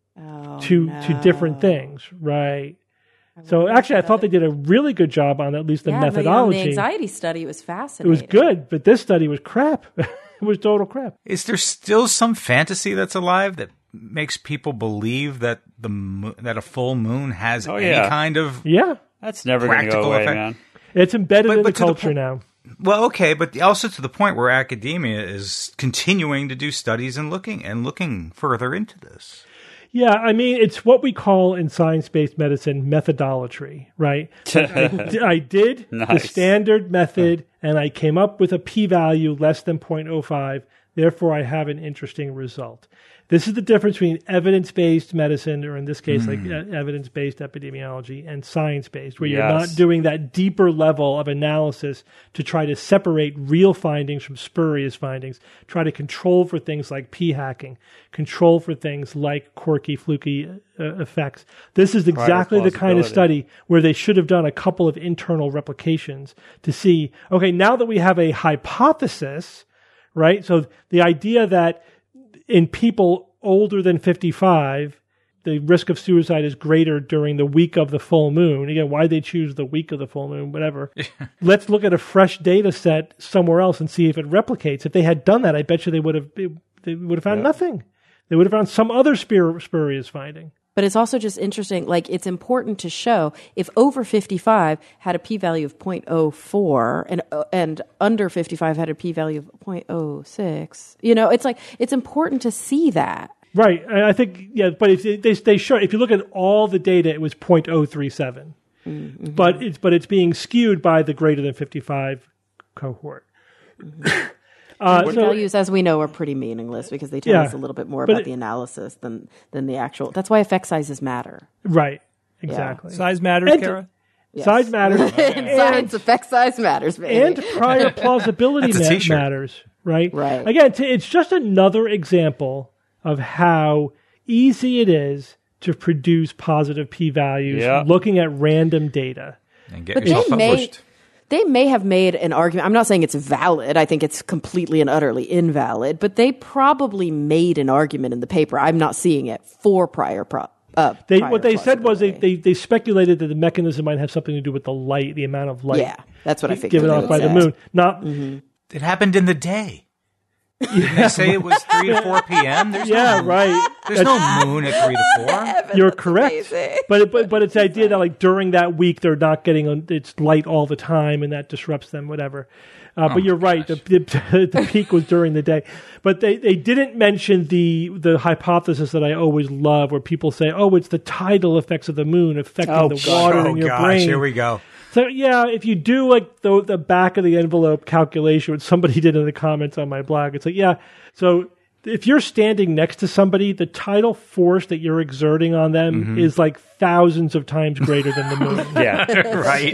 to different things, right? So actually, I thought they did a really good job on at least the methodology. The anxiety study was fascinating. It was good, but this study was crap. It was total crap. Is there still some fantasy that's alive that makes people believe that that a full moon has any kind of that's never going to go away, effect? Man. It's embedded in the culture now. Well, okay, but also to the point where academia is continuing to do studies and looking further into this. Yeah, I mean, it's what we call in science-based medicine methodology, right? I did the standard method, and I came up with a p-value less than 0.05. Therefore, I have an interesting result. This is the difference between evidence-based medicine, or in this case, like evidence-based epidemiology, and science-based, where you're not doing that deeper level of analysis to try to separate real findings from spurious findings, try to control for things like p-hacking, control for things like quirky, fluky effects. This is exactly the kind of study where they should have done a couple of internal replications to see, okay, now that we have a hypothesis, right? So the idea that in people older than 55, the risk of suicide is greater during the week of the full moon. Again, why they choose the week of the full moon, whatever. Let's look at a fresh data set somewhere else and see if it replicates. If they had done that, I bet you they would have found nothing. They would have found some other spurious finding. But it's also just interesting, like it's important to show if over 55 had a p-value of 0.04 and under 55 had a p-value of 0.06, it's like it's important to see that. Right. I think, but if they show, if you look at all the data, it was 0.037. Mm-hmm. But it's being skewed by the greater than 55 cohort. Mm-hmm. Values, as we know, are pretty meaningless because they tell us a little bit more about the analysis than the actual. That's why effect sizes matter. Right. Exactly. Yeah. Size matters, Kara? Yes. Size matters. In science, effect size matters, baby. And prior plausibility matters, right? Right. Again, it's just another example of how easy it is to produce positive p-values looking at random data. And get yourself published. They may have made an argument. I'm not saying it's valid. I think it's completely and utterly invalid. But they probably made an argument in the paper. I'm not seeing it for prior what they said was they speculated that the mechanism might have something to do with the light, the amount of light. Yeah, that's what I figured. Given off by the moon. Not. It happened in the day. They say it was 3 to 4 p.m. There's no moon at 3 to 4. You're correct. But it's the idea that like during that week they're not getting it's light all the time and that disrupts them, whatever. But you're right. The peak was during the day. But they didn't mention the hypothesis that I always love where people say, oh, it's the tidal effects of the moon affecting the water in your brain. Here we go. So, if you do like the back of the envelope calculation, which somebody did in the comments on my blog, it's like, so if you're standing next to somebody, the tidal force that you're exerting on them is like thousands of times greater than the moon. Right.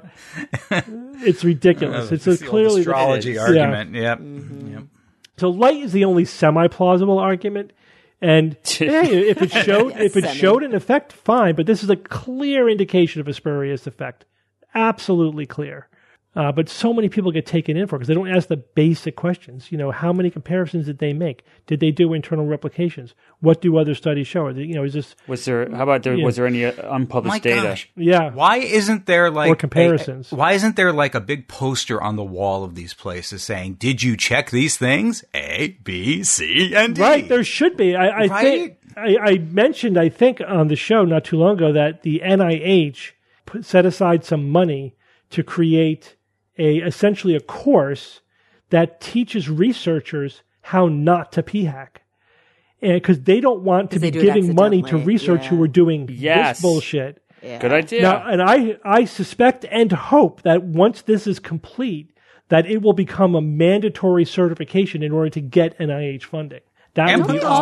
It's ridiculous. It's clearly astrology argument. Yep. Yep. So light is the only semi-plausible argument. And if it showed an effect, fine. But this is a clear indication of a spurious effect. Absolutely clear. But so many people get taken in for it because they don't ask the basic questions. How many comparisons did they make? Did they do internal replications? What do other studies show? Is this was there? How about was there any unpublished data? Gosh. Yeah. Why isn't there or comparisons? Why isn't there like a big poster on the wall of these places saying, "Did you check these things? A, B, C, and D." Right. There should be. I think I mentioned on the show not too long ago that the NIH set aside some money to create essentially a course that teaches researchers how not to p-hack. And because they don't want to be giving money to research who are doing this bullshit. Yeah. Good idea. Now, and I suspect and hope that once this is complete, that it will become a mandatory certification in order to get NIH funding. And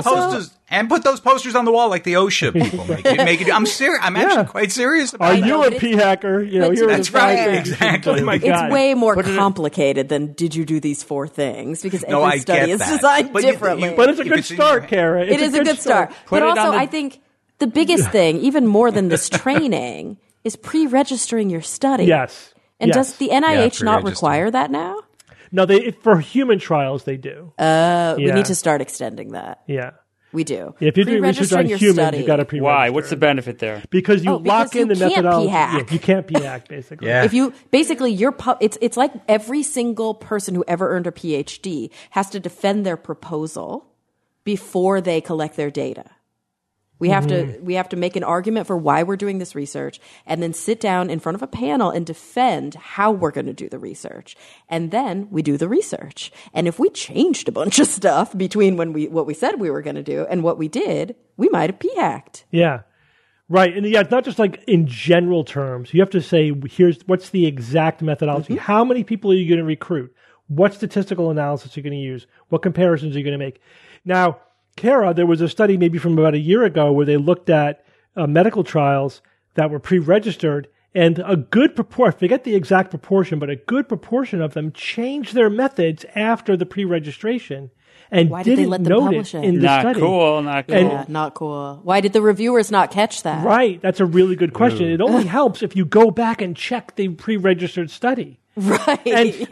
put those posters on the wall like the OSHA people make it. I'm serious. I'm actually quite serious about it. Are you a p-hacker? That's right. Exactly. Oh my God. It's way more complicated than did you do these 4 things? Because every study is designed differently. But it's a good start, Kara. It is a good start. But also, I think the biggest thing, even more than this training, is pre-registering your study. Yes. And does the NIH not require that now? No, for human trials they do. We need to start extending that. Yeah. We do. If you're doing research on humans, you've got to pre-register. Why? What's the benefit there? Because you lock in the methodology. Yeah, you can't p-hack, basically. If you basically it's like every single person who ever earned a PhD has to defend their proposal before they collect their data. We have to make an argument for why we're doing this research and then sit down in front of a panel and defend how we're going to do the research. And then we do the research. And if we changed a bunch of stuff between what we said we were going to do and what we did, we might have p-hacked. Yeah. Right. And it's not just like in general terms. You have to say, what's the exact methodology? How many people are you going to recruit? What statistical analysis are you going to use? What comparisons are you going to make? Now, Kara, there was a study maybe from about a year ago where they looked at medical trials that were pre-registered, and a good proportion, forget the exact proportion, but a good proportion of them changed their methods after the pre-registration and Why did they let them publish it in the study. Not cool. Not cool. Why did the reviewers not catch that? Right. That's a really good question. It only helps if you go back and check the pre-registered study. Right.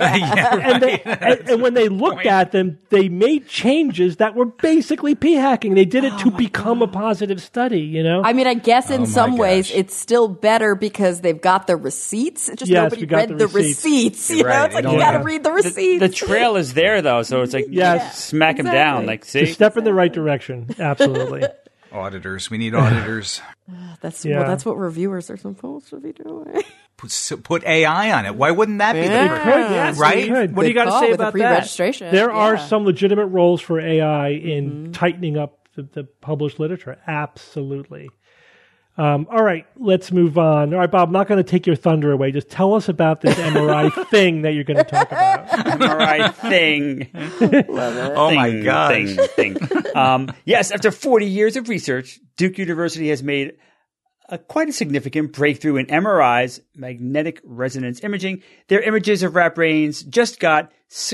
And when they looked at them, they made changes that were basically p-hacking. They did it to become a positive study, I mean, I guess in some ways it's still better because they've got the receipts. It's just nobody read the receipts. It's like you got to read the receipts. The trail is there, though, so it's like smack them down. Like, see? It's a step in the right direction. Absolutely. Auditors. We need auditors. That's what reviewers are supposed to be doing. Put AI on it. Why wouldn't that be the right? What do you got to say about pre-registration? There are some legitimate roles for AI in tightening up the published literature. Absolutely. All right, let's move on. All right, Bob, I'm not going to take your thunder away. Just tell us about this MRI thing that you're going to talk about. MRI thing. Love it. Oh, my gosh. Thing. Yes, after 40 years of research, Duke University has made quite a significant breakthrough in MRI's magnetic resonance imaging. Their images of rat brains just got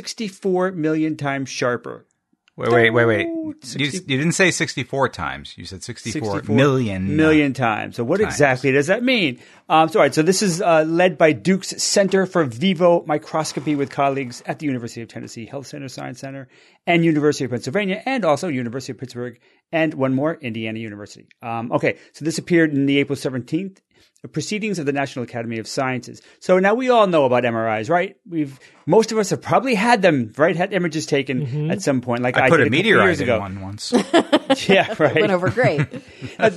64 million times sharper. Wait. You didn't say 64 times. You said 64 million times. So what exactly does that mean? So this is led by Duke's Center for Vivo Microscopy with colleagues at the University of Tennessee Health Center Science Center and University of Pennsylvania and also University of Pittsburgh and one more, Indiana University. So this appeared in the April 17th Proceedings of the National Academy of Sciences. So now we all know about MRIs, right? Most of us have probably had them, right? Had images taken at some point. Like I put did a meteorite in one once. Yeah, right. Went over great. Now,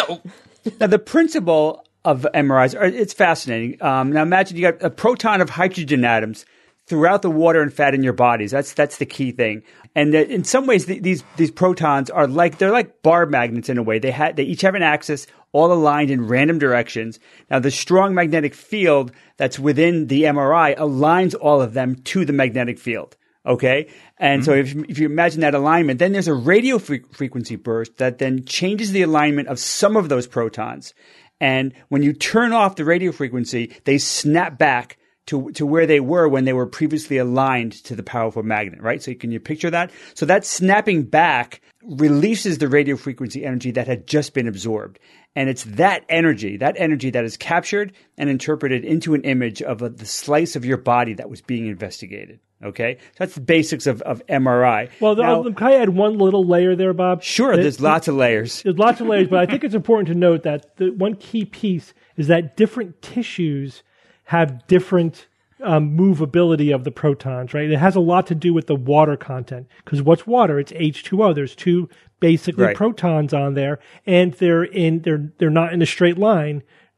the principle of MRIs, it's fascinating. Now imagine you got a proton of hydrogen atoms throughout the water and fat in your bodies. That's the key thing. And in some ways, these protons are they're like bar magnets in a way. They each have an axis, all aligned in random directions. Now, the strong magnetic field that's within the MRI aligns all of them to the magnetic field. Okay, and so if you imagine that alignment, then there's a radio frequency burst that then changes the alignment of some of those protons. And when you turn off the radio frequency, they snap back to where they were when they were previously aligned to the powerful magnet, right? So can you picture that? So that snapping back releases the radio frequency energy that had just been absorbed. And it's that energy that is captured and interpreted into an image of the slice of your body that was being investigated. Okay? So that's the basics of MRI. Well, can I add one little layer there, Bob? Sure, there's lots of layers. There's lots of layers, but I think it's important to note that the one key piece is that different tissues have different movability of the protons, right? It has a lot to do with the water content, because what's water? It's H2O. There's two basically protons on there, and they're not in a straight line.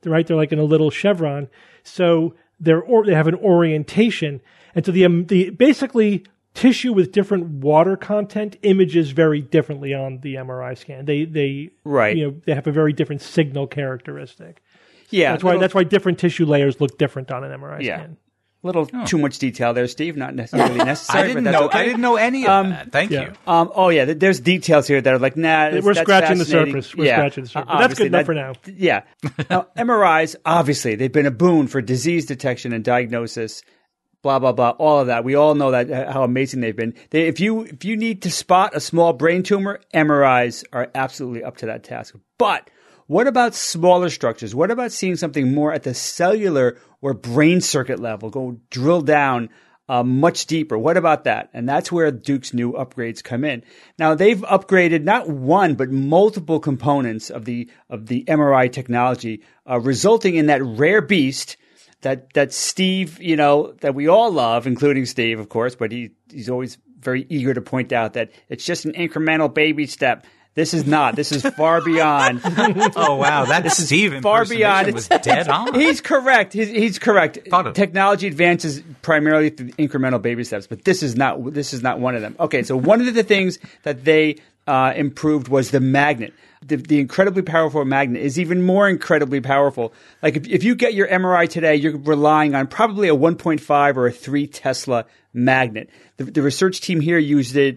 right? They're like in a little chevron. So they have an orientation. And so the basically tissue with different water content images very differently on the MRI scan. They have a very different signal characteristic. Yeah. That's why different tissue layers look different on an MRI scan. A little too much detail there, Steve. Not necessarily necessary. I didn't know any of that. Thank you. There's details here that are like, we're scratching the surface. We're scratching the surface. But that's good enough for now. Yeah. Now, MRIs, obviously, they've been a boon for disease detection and diagnosis. Blah blah blah. All of that. We all know that how amazing they've been. If you need to spot a small brain tumor, MRIs are absolutely up to that task. But what about smaller structures? What about seeing something more at the cellular or brain circuit level? Go drill down much deeper. What about that? And that's where Duke's new upgrades come in. Now they've upgraded not one but multiple components of the MRI technology, resulting in that rare beast that Steve, that we all love, including Steve, of course, but he's always very eager to point out that it's just an incremental baby step. This is not. This is far beyond. Oh wow, that Steve far beyond. Was dead on. He's correct. He's correct. Technology advances primarily through incremental baby steps, but this is not one of them. Okay, so one of the things that they improved was the magnet. The incredibly powerful magnet is even more incredibly powerful. Like if you get your MRI today, you're relying on probably a 1.5 or a 3 Tesla magnet. The research team here used a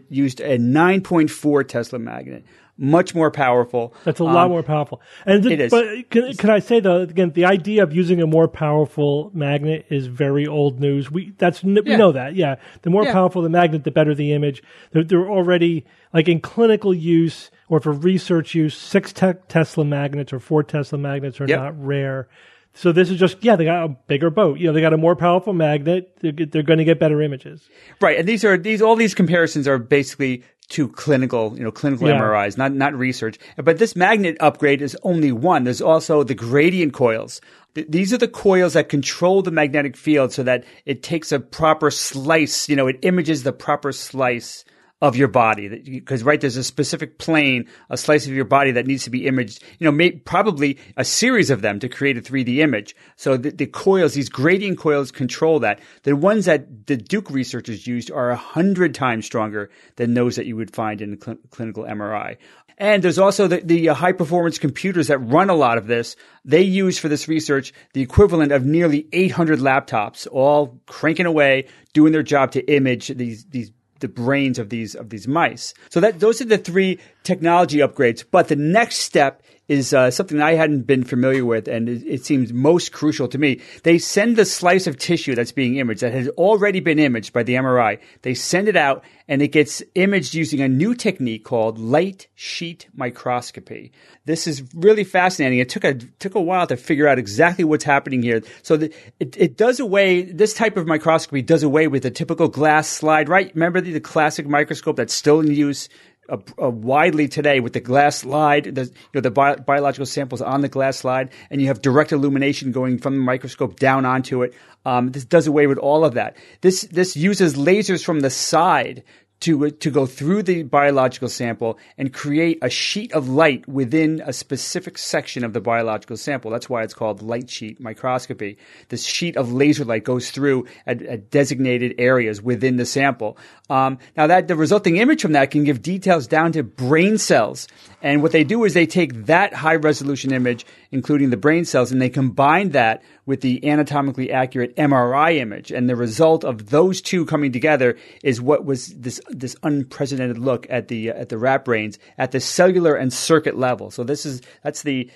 9.4 Tesla magnet. Much more powerful. That's a lot more powerful. And it is. But can I say though, again, the idea of using a more powerful magnet is very old news. We know that. Yeah, the more powerful the magnet, the better the image. They're already like in clinical use or for research use. 6 Tesla magnets or 4 Tesla magnets are not rare. So this is just, they got a bigger boat. They got a more powerful magnet. They're going to get better images. Right. And all these comparisons are basically to clinical MRIs, not research. But this magnet upgrade is only one. There's also the gradient coils. These are the coils that control the magnetic field so that it takes a proper slice, it images the proper slice of your body, because there's a specific plane, a slice of your body that needs to be imaged, probably a series of them to create a 3D image. So the coils, these gradient coils control that. The ones that the Duke researchers used are 100 times stronger than those that you would find in the clinical MRI. And there's also the high performance computers that run a lot of this. They use for this research the equivalent of nearly 800 laptops, all cranking away, doing their job to image the brains of these mice. So those are the 3 technology upgrades. But the next step is something I hadn't been familiar with, and it seems most crucial to me. They send the slice of tissue that's being imaged, that has already been imaged by the MRI. They send it out, and it gets imaged using a new technique called light sheet microscopy. This is really fascinating. It took a while to figure out exactly what's happening here. So it does away. This type of microscopy does away with the typical glass slide, right? Remember the classic microscope that's still in use widely today with the glass slide, the biological samples on the glass slide, and you have direct illumination going from the microscope down onto it. This does away with all of that. This uses lasers from the side to go through the biological sample and create a sheet of light within a specific section of the biological sample. That's why it's called light sheet microscopy. This sheet of laser light goes through at designated areas within the sample. Now that the resulting image from that can give details down to brain cells. And what they do is they take that high resolution image, including the brain cells, and they combine that with the anatomically accurate MRI image. And the result of those two coming together is what was this unprecedented look at the rat brains at the cellular and circuit level. So that's the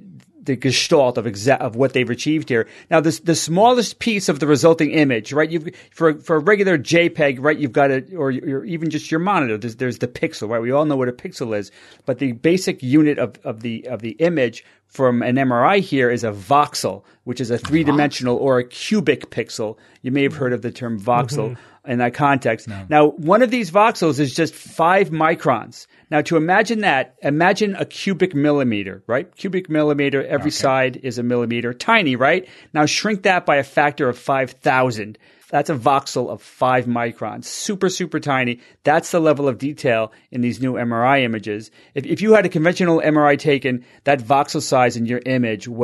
gestalt of what they've achieved here. Now, the smallest piece of the resulting image, right? For a regular JPEG, right? You've got or even just your monitor. There's the pixel, right? We all know what a pixel is, but the basic unit of the image from an MRI here is a voxel, which is a 3-dimensional or a cubic pixel. You may have heard of the term voxel in that context. No. Now, one of these voxels is just 5 microns. Now, to imagine a cubic millimeter, right? Cubic millimeter, every side is a millimeter. Tiny, right? Now, shrink that by a factor of 5,000. That's a voxel of 5 microns. Super, super tiny. That's the level of detail in these new MRI images. If you had a conventional MRI taken, that voxel size in your image was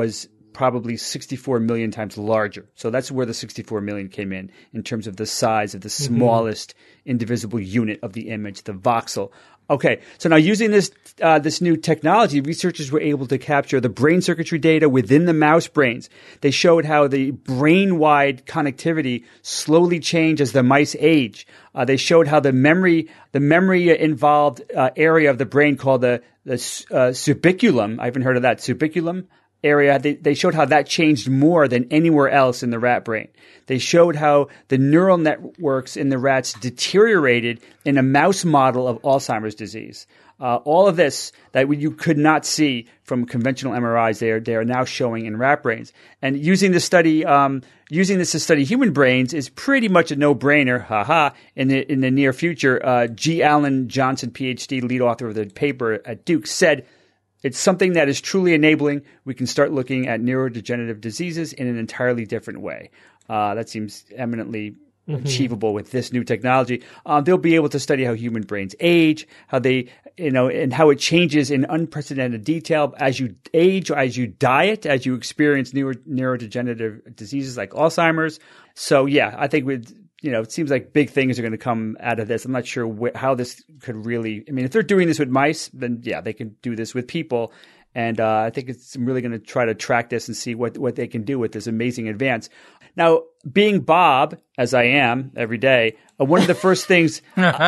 probably 64 million times larger. So that's where the 64 million came in terms of the size of the smallest indivisible unit of the image, the voxel. Okay, so now using this new technology, researchers were able to capture the brain circuitry data within the mouse brains. They showed how the brain-wide connectivity slowly changed as the mice age. They showed how the memory involved area of the brain called the subiculum. I haven't heard of that, subiculum area. They showed how that changed more than anywhere else in the rat brain. They showed how the neural networks in the rats deteriorated in a mouse model of Alzheimer's disease. All of this that you could not see from conventional MRIs, they are now showing in rat brains. And using this to study human brains is pretty much a no-brainer. In the near future, G. Allen Johnson, PhD, lead author of the paper at Duke, said, "It's something that is truly enabling. We can start looking at neurodegenerative diseases in an entirely different way." That seems eminently achievable with this new technology. They'll be able to study how human brains age, how they, and how it changes in unprecedented detail as you age, as you diet, as you experience neurodegenerative diseases like Alzheimer's. So yeah, I think it seems like big things are going to come out of this. I'm not sure how this could really, if they're doing this with mice, then yeah, they can do this with people. And I think I'm really going to try to track this and see what they can do with this amazing advance. Now, being Bob, as I am every day, one of the first things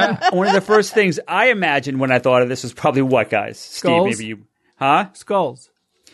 I imagined when I thought of this was probably what, guys? Skulls? Steve, maybe you, huh? Skulls.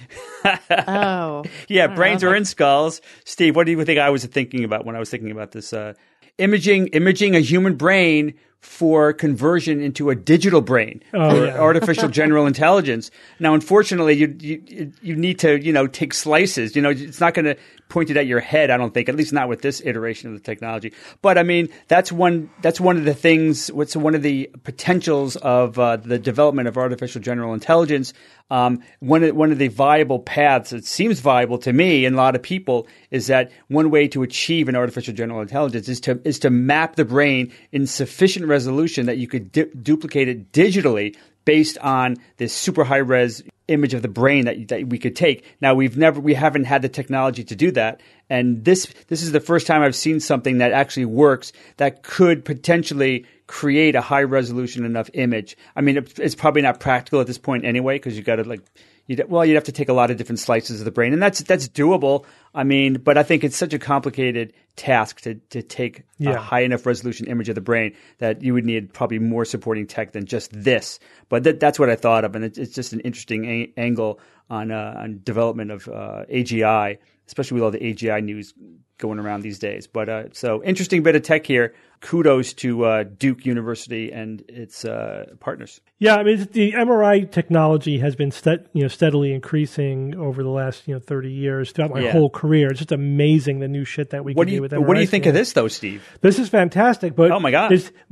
Oh. Yeah, brains are in skulls. Steve, what do you think I was thinking about when I was thinking about this? Imaging a human brain for conversion into a digital brain or artificial general intelligence. Now, unfortunately, you need to take slices. It's not going to point it at your head, I don't think, at least not with this iteration of the technology. But that's one of the things. What's one of the potentials of the development of artificial general intelligence? One of the viable paths, it seems viable to me and a lot of people, is that one way to achieve an artificial general intelligence is to map the brain in sufficient resolution that you could duplicate it digitally based on this super high res image of the brain that we could take. Now we haven't had the technology to do that, and this is the first time I've seen something that actually works that could potentially create a high resolution enough image. It's probably not practical at this point anyway, because you got to you'd have to take a lot of different slices of the brain, and that's doable. But I think it's such a complicated task to take a high enough resolution image of the brain that you would need probably more supporting tech than just this. But that's what I thought of, and it's just an interesting angle on development of AGI, especially with all the AGI news going around these days. But so interesting bit of tech here. Kudos to Duke University and its partners. Yeah, the MRI technology has been steadily increasing over the last 30 years throughout my whole career. It's just amazing the new shit that we can do with MRI. What do you think of this, though, Steve? This is fantastic, but oh my god!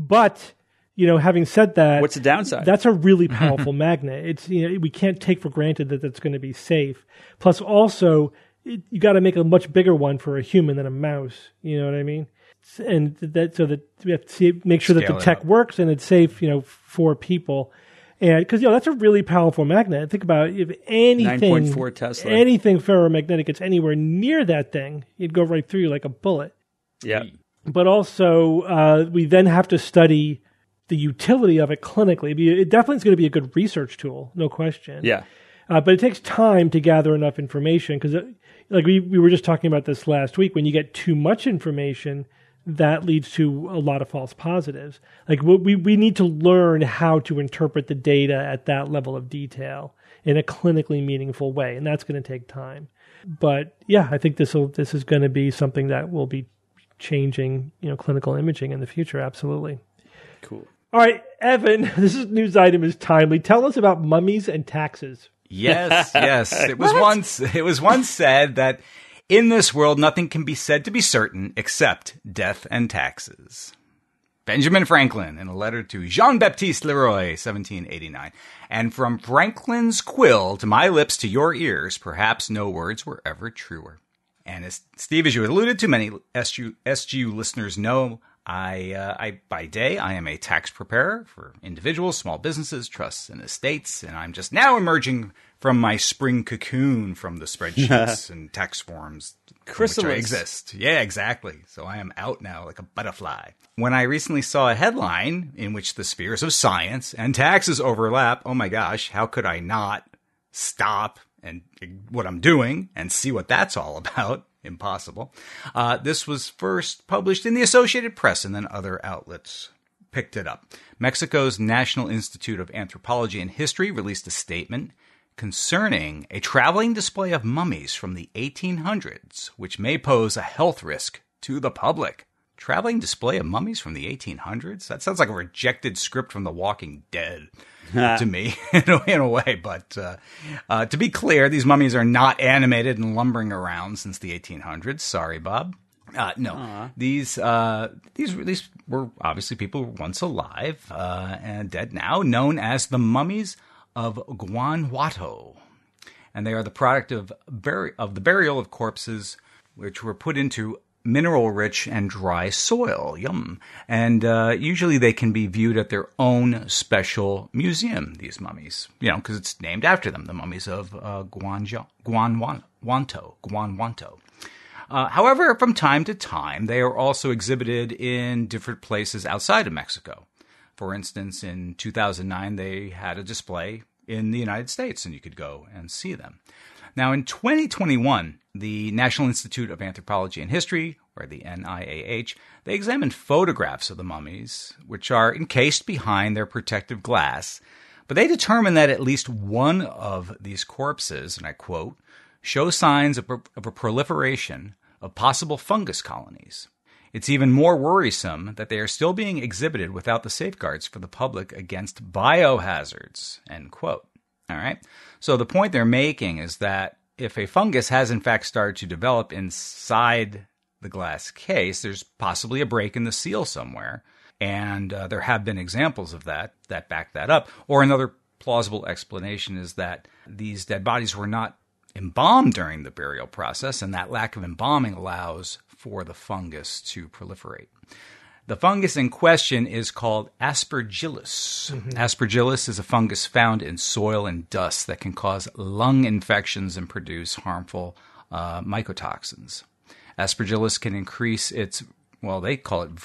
Having said that, what's the downside? That's a really powerful magnet. It's we can't take for granted that it's going to be safe. Plus, also, you got to make a much bigger one for a human than a mouse. You know what I mean? And that we have to make sure that the tech works and it's safe, for people. And because that's a really powerful magnet. Think about if anything 9.4 Tesla, anything ferromagnetic gets anywhere near that thing, it'd go right through you like a bullet. Yeah. But also, we then have to study the utility of it clinically. It definitely is going to be a good research tool, no question. Yeah. But it takes time to gather enough information because, we were just talking about this last week. When you get too much information, that leads to a lot of false positives. We need to learn how to interpret the data at that level of detail in a clinically meaningful way, and that's going to take time. But yeah, I think this is going to be something that will be changing, clinical imaging in the future. Absolutely. Cool. All right, Evan, this news item is timely. Tell us about mummies and taxes. Yes. It was once said that in this world, nothing can be said to be certain except death and taxes. Benjamin Franklin in a letter to Jean-Baptiste Leroy, 1789. And from Franklin's quill to my lips to your ears, perhaps no words were ever truer. And as Steve, as you alluded to, many SGU listeners know, I by day, I am a tax preparer for individuals, small businesses, trusts, and estates. And I'm just now emerging from my spring cocoon from the spreadsheets and text forms which I exist. Yeah, exactly. So I am out now like a butterfly. When I recently saw a headline in which the spheres of science and taxes overlap, oh my gosh, how could I not stop and what I'm doing and see what that's all about? Impossible. This was first published in the Associated Press, and then other outlets picked it up. Mexico's National Institute of Anthropology and History released a statement concerning a traveling display of mummies from the 1800s, which may pose a health risk to the public. Traveling display of mummies from the 1800s? That sounds like a rejected script from The Walking Dead to me, in a way. But to be clear, these mummies are not animated and lumbering around since the 1800s. Sorry, Bob. No, these were obviously people who were once alive and dead now, known as the mummies of Guanajuato, and they are the product of the burial of corpses which were put into mineral-rich and dry soil. Yum! And usually they can be viewed at their own special museum. These mummies, because it's named after them, the mummies of Guanajuato. However, from time to time, they are also exhibited in different places outside of Mexico. For instance, in 2009, they had a display in the United States, and you could go and see them. Now, in 2021, the National Institute of Anthropology and History, or the NIAH, they examined photographs of the mummies, which are encased behind their protective glass. But they determined that at least one of these corpses, and I quote, show signs of a proliferation of possible fungus colonies. It's even more worrisome that they are still being exhibited without the safeguards for the public against biohazards, end quote. All right. So the point they're making is that if a fungus has in fact started to develop inside the glass case, there's possibly a break in the seal somewhere. And there have been examples of that back that up. Or another plausible explanation is that these dead bodies were not embalmed during the burial process, and that lack of embalming allows for the fungus to proliferate. The fungus in question is called Aspergillus. Mm-hmm. Aspergillus is a fungus found in soil and dust that can cause lung infections and produce harmful mycotoxins. Aspergillus can increase its, they call it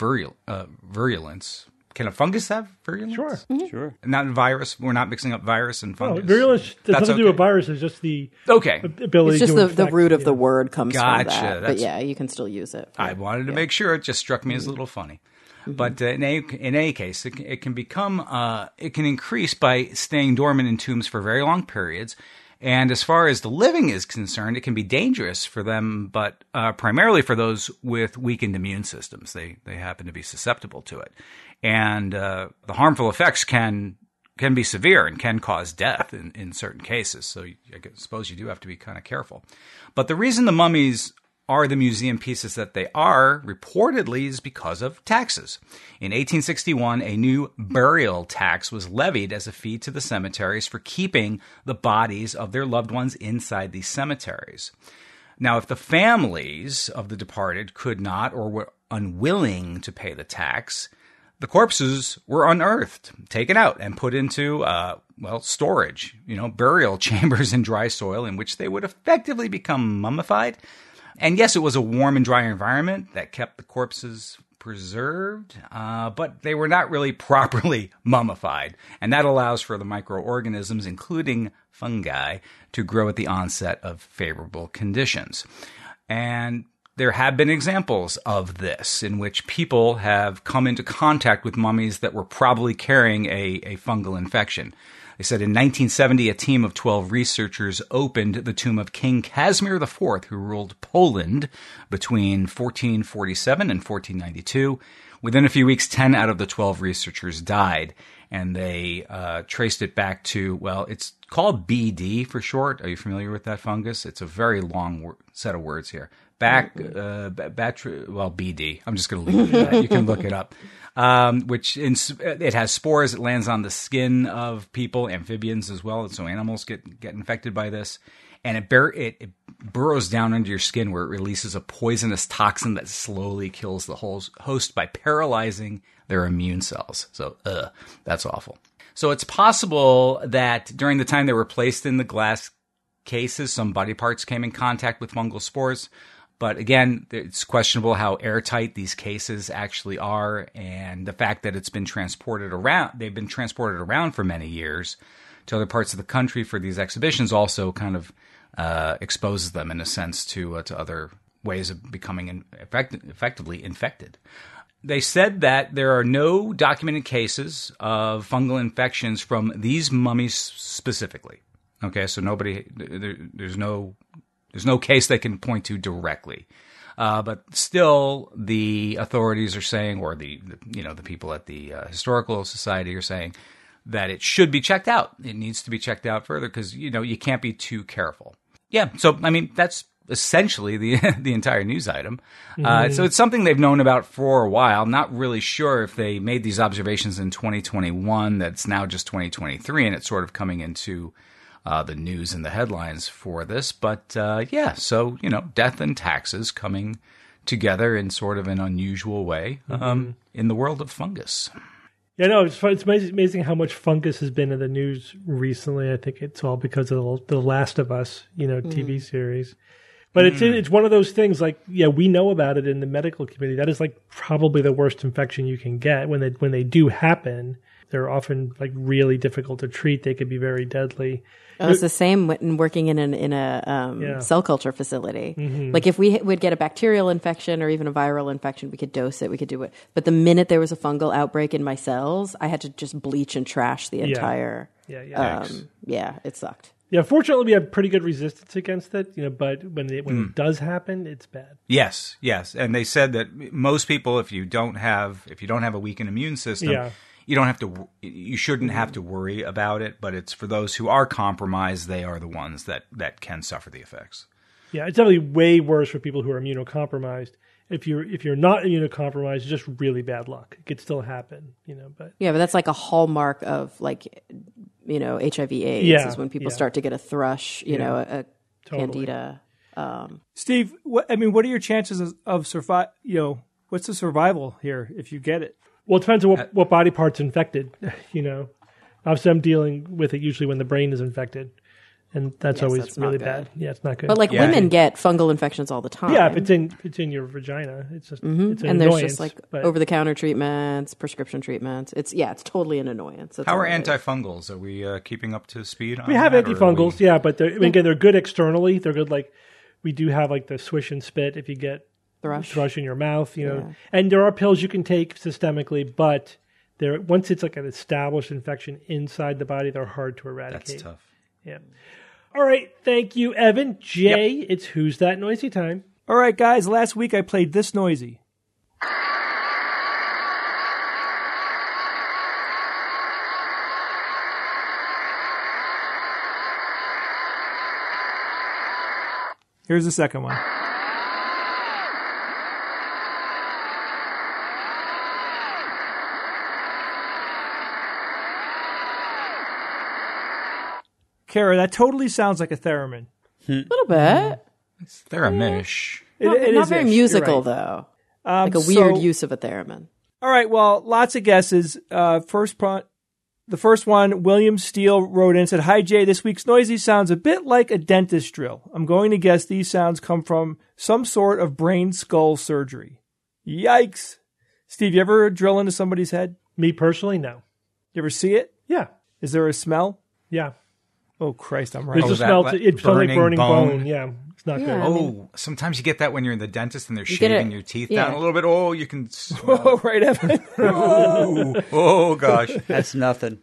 virulence. Can a fungus have virulence? Sure. Mm-hmm. Sure. Not virus. We're not mixing up virus and fungus. No, virulence has nothing to do with virus. It's just the ability it's just to the root of the word comes Gotcha. from that. But yeah, you can still use it. I wanted to make sure. It just struck me as a little funny. Mm-hmm. But in any case, it can become, it can increase by staying dormant in tombs for very long periods. And as far as the living is concerned, it can be dangerous for them, but primarily for those with weakened immune systems. They happen to be susceptible to it. And the harmful effects can be severe and can cause death in certain cases. So I suppose you do have to be kind of careful. But the reason the mummies are the museum pieces that they are, reportedly, is because of taxes. In 1861, a new burial tax was levied as a fee to the cemeteries for keeping the bodies of their loved ones inside these cemeteries. Now, if the families of the departed could not or were unwilling to pay the tax, the corpses were unearthed, taken out, and put into, storage, burial chambers in dry soil in which they would effectively become mummified. And yes, it was a warm and dry environment that kept the corpses preserved, but they were not really properly mummified. And that allows for the microorganisms, including fungi, to grow at the onset of favorable conditions. And there have been examples of this in which people have come into contact with mummies that were probably carrying a fungal infection. They said in 1970, a team of 12 researchers opened the tomb of King Casimir IV, who ruled Poland between 1447 and 1492. Within a few weeks, 10 out of the 12 researchers died, and they traced it back to, it's called BD for short. Are you familiar with that fungus? It's a very long set of words here. BD. I'm just going to leave it at that. You can look it up. It has spores. It lands on the skin of people, amphibians as well, and so animals get infected by this. And it burrows down under your skin where it releases a poisonous toxin that slowly kills the host by paralyzing their immune cells. So, that's awful. So it's possible that during the time they were placed in the glass cases, some body parts came in contact with fungal spores. But again, it's questionable how airtight these cases actually are. And the fact that it's been transported around, they've been transported around for many years to other parts of the country for these exhibitions also kind of exposes them in a sense to other ways of becoming effectively infected. They said that there are no documented cases of fungal infections from these mummies specifically. Okay, so there's no case they can point to directly. But still, the authorities are saying, or the people at the Historical Society are saying that it should be checked out. It needs to be checked out further because, you can't be too careful. Yeah, so, I mean, that's essentially the entire news item. So it's something they've known about for a while. Not really sure if they made these observations in 2021, that's now just 2023, and it's sort of coming into the news and the headlines for this. But so, death and taxes coming together in sort of an unusual way in the world of fungus. Yeah, no, it's amazing how much fungus has been in the news recently. I think it's all because of the Last of Us, TV series. But it's one of those things like, we know about it in the medical community. That is like probably the worst infection you can get. When they do happen, they're often like really difficult to treat. They could be very deadly. Oh, it's the same when working in a cell culture facility. Like if we would get a bacterial infection or even a viral infection, we could dose it, we could do it. But the minute there was a fungal outbreak in my cells, I had to just bleach and trash the entire. It sucked. Yeah, fortunately, we have pretty good resistance against it, but when it does happen, it's bad. Yes. And they said that most people, if you don't have a weakened immune system, you shouldn't have to worry about it, but it's for those who are compromised, they are the ones that can suffer the effects. Yeah, it's definitely way worse for people who are immunocompromised. If you're not immunocompromised, it's just really bad luck. It could still happen, but yeah, but that's like a hallmark of like HIV/AIDS is when people start to get a thrush, a candida. Steve, what are your chances of survive? What's the survival here if you get it? Well, it depends on what body part's infected. Obviously, I'm dealing with it usually when the brain is infected. And that's always really bad. Yeah, it's not good. But women get fungal infections all the time. Yeah, if it's in your vagina, it's just it's an and annoyance. There's just over-the-counter treatments, prescription treatments. It's totally an annoyance. How are antifungals? Are we keeping up to speed on We have antifungals, but they're good externally. They're good. Like we do have like the swish and spit if you get thrush in your mouth, And there are pills you can take systemically, but once it's like an established infection inside the body, they're hard to eradicate. That's tough. Yeah. All right, thank you, Evan. Jay, It's Who's That Noisy time. All right, guys, last week I played This Noisy. Here's the second one. Kara, that totally sounds like a theremin. A little bit. It's theramish. It not is very musical, though. Like a weird use of a theremin. All right, well, lots of guesses. The first one, William Steele wrote in and said, "Hi, Jay, this week's noisy sounds a bit like a dentist drill. I'm going to guess these sounds come from some sort of brain skull surgery." Yikes. Steve, you ever drill into somebody's head? Me personally, no. You ever see it? Yeah. Is there a smell? Yeah. Oh, Christ, I'm right. There's a smell. It smells like burning bone. Yeah, it's not good. Sometimes you get that when you're in the dentist and they're shaving your teeth down a little bit. Oh, you can smell. Oh, right, Evan. Oh, gosh. That's nothing.